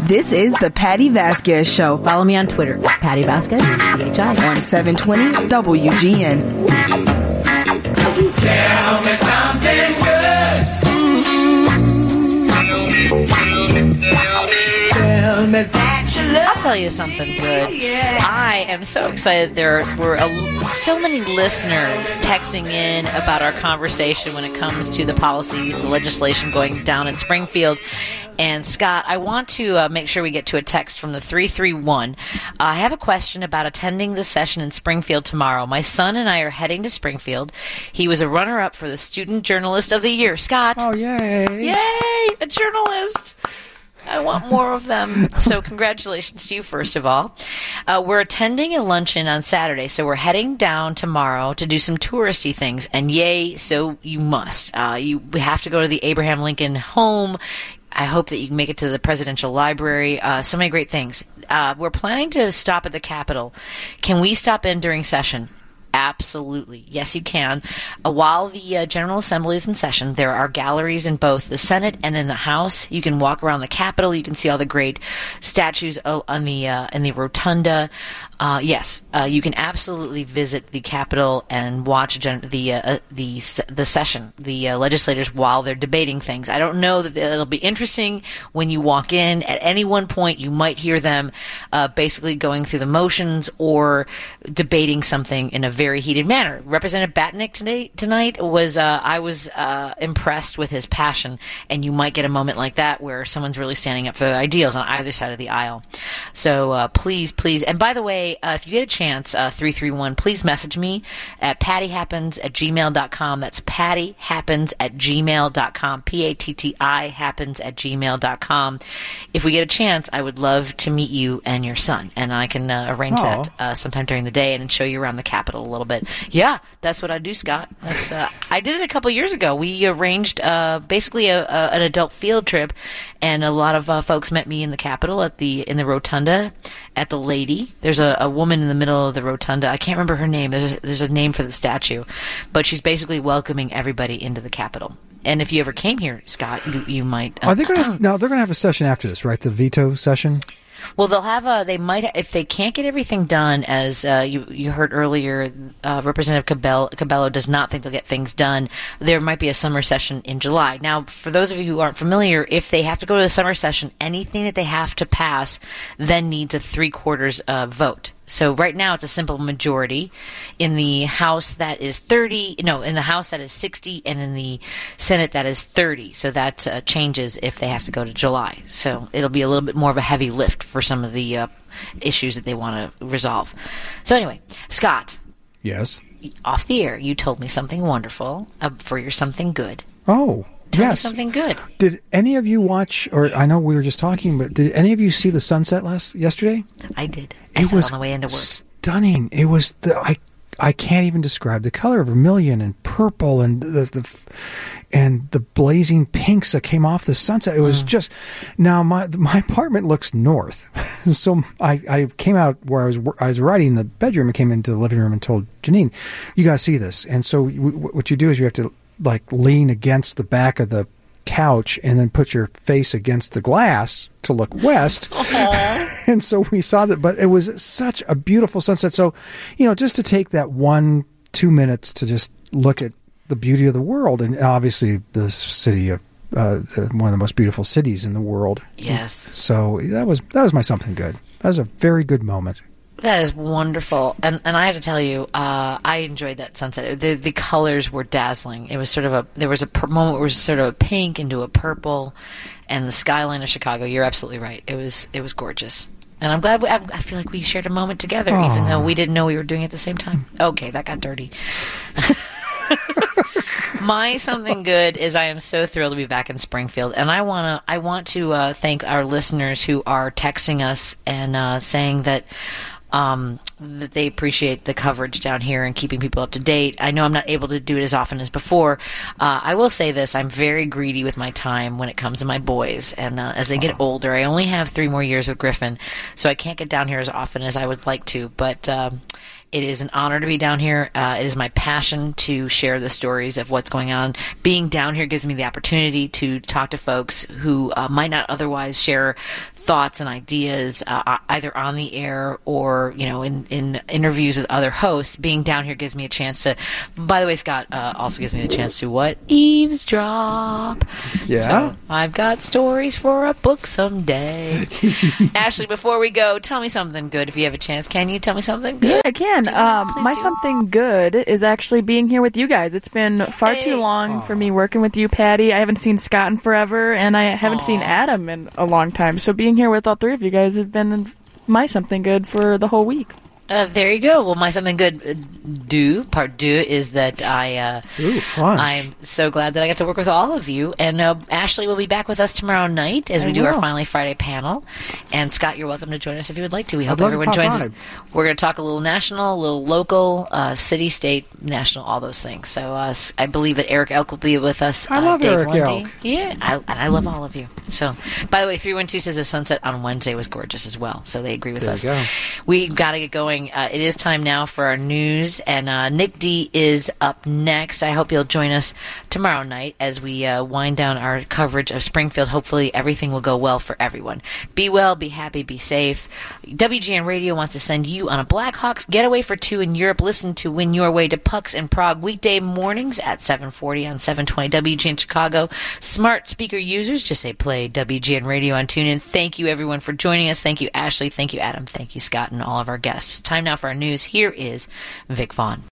This is the Patty Vasquez Show. Follow me on Twitter at Patty Vasquez, C H I. On seven twenty W G N. Tell me something good. Tell me that you love. I'll tell you something good. I am so excited. There were a, so many listeners texting in about our conversation when it comes to the policies, the legislation going down in Springfield. And Scott, I want to uh, make sure we get to a text from the three three one. Uh, I have a question about attending the session in Springfield tomorrow. My son and I are heading to Springfield. He was a runner-up for the Student Journalist of the Year. Scott. Oh, yay. Yay, a journalist. I want more of them. So congratulations to you, first of all. Uh, we're attending a luncheon on Saturday, so we're heading down tomorrow to do some touristy things. And yay, so you must. Uh, you we have to go to the Abraham Lincoln home. I hope that you can make it to the Presidential Library. Uh, so many great things. Uh, we're planning to stop at the Capitol. Can we stop in during session? Absolutely. Yes, you can. Uh, while the uh, General Assembly is in session, there are galleries in both the Senate and in the House. You can walk around the Capitol. You can see all the great statues on the uh, in the rotunda. Uh, yes, uh, you can absolutely visit the Capitol and watch gen- the uh, uh, the the session, the uh, legislators while they're debating things. I don't know that it'll be interesting when you walk in. At any one point, you might hear them uh, basically going through the motions or debating something in a very heated manner. Representative Batnick today tonight was uh, I was uh, impressed with his passion, and you might get a moment like that where someone's really standing up for their ideals on either side of the aisle. So uh, please, please, and by the way. Uh, if you get a chance, uh, three three one, please message me at pattyhappens at gmail dot com. That's pattyhappens at gmail dot com. P A T T I happens at gmail dot com. If we get a chance, I would love to meet you and your son, and I can uh, arrange Aww. that uh, sometime during the day and show you around the Capitol a little bit. Yeah, that's what I do, Scott. That's, uh, I did it a couple years ago. We arranged uh, basically a, a, an adult field trip, and a lot of uh, folks met me in the Capitol at the in the rotunda at the Lady. There's a, a woman in the middle of the rotunda. I can't remember her name. There's a, there's a name for the statue, but she's basically welcoming everybody into the Capitol. And if you ever came here, Scott, you, you might. Uh, Are they going to? No, they're going to have a session after this, right? The veto session. Well, they'll have a. They might, if they can't get everything done, as uh, you you heard earlier, uh, Representative Cabello, Cabello does not think they'll get things done. There might be a summer session in July. Now, for those of you who aren't familiar, if they have to go to the summer session, anything that they have to pass then needs a three quarters uh, vote. So right now it's a simple majority. In the House that is thirty, no, in the House that is sixty, and in the Senate that is thirty. So that uh, changes if they have to go to July. So it'll be a little bit more of a heavy lift for some of the uh, issues that they want to resolve. So anyway, Scott. Yes. Off the air, you told me something wonderful uh, for your something good. Oh. Tell yes. me something good. Did any of you watch, or I know we were just talking, but did any of you see the sunset last yesterday? I did. I It saw was it on the way into work. Stunning. It was the I I can't even describe the color of vermilion and purple and the, the and the blazing pinks that came off the sunset. It was mm. just now my my apartment looks north, so I, I came out where I was I was writing in the bedroom and came into the living room and told Janine, "You got to see this." And so w- what you do is you have to like lean against the back of the couch and then put your face against the glass to look west. And so we saw that, but it was such a beautiful sunset. So, you know, just to take that one, two minutes to just look at the beauty of the world, and obviously the city of uh, the, one of the most beautiful cities in the world. Yes. So that was that was my something good. That was a very good moment. That is wonderful, and and I have to tell you, uh, I enjoyed that sunset. The the colors were dazzling. It was sort of a there was a per- moment where it was sort of a pink into a purple, and the skyline of Chicago. You're absolutely right. It was it was gorgeous, and I'm glad. We, I, I feel like we shared a moment together, Aww. even though we didn't know we were doing it at the same time. Okay, that got dirty. My something good is I am so thrilled to be back in Springfield, and I wanna I want to uh, thank our listeners who are texting us and uh, saying that. Um, that they appreciate the coverage down here and keeping people up to date. I know I'm not able to do it as often as before. Uh, I will say this, I'm very greedy with my time when it comes to my boys, and uh, as they get older, I only have three more years with Griffin, so I can't get down here as often as I would like to, but um, It is an honor to be down here. Uh, it is my passion to share the stories of what's going on. Being down here gives me the opportunity to talk to folks who uh, might not otherwise share thoughts and ideas uh, either on the air or, you know, in, in interviews with other hosts. Being down here gives me a chance to, by the way, Scott uh, also gives me the chance to what? Eavesdrop. Yeah. So I've got stories for a book someday. Ashley, before we go, tell me something good if you have a chance. Can you tell me something good? Yeah, I can. Um, my do. something good is actually being here with you guys. It's been far Hey. too long for me working with you, Patty. I haven't seen Scott in forever, and I haven't Aw. seen Adam in a long time. So being here with all three of you guys has been my something good for the whole week. Uh, there you go. Well, my something good uh, do part do is that I uh, Ooh, fun. I'm so glad that I got to work with all of you. And uh, Ashley will be back with us tomorrow night as we I do our will. Finally Friday panel. And Scott, you're welcome to join us if you would like to. We hope love to everyone pop joins by. us. We're going to talk a little national, a little local, uh, city, state, national, all those things. So uh, s- I believe that Eric Elk will be with us. I uh, love Dave Eric Lundy. Elk. Yeah, I, and I love all of you. So, by the way, three one two says the sunset on Wednesday was gorgeous as well. So they agree with There us. you go. We've got to get going. Uh, it is time now for our news, and uh, Nick D is up next. I hope you'll join us tomorrow night as we uh, wind down our coverage of Springfield. Hopefully everything will go well for everyone. Be well, be happy, be safe. W G N Radio wants to send you on a Blackhawks getaway for two in Europe. Listen to Win Your Way to Pucks in Prague weekday mornings at seven forty on seven twenty W G N Chicago. Smart speaker users, just say play W G N Radio on TuneIn. Thank you, everyone, for joining us. Thank you, Ashley. Thank you, Adam. Thank you, Scott, and all of our guests. Time now for our news. Here is Vic Vaughn.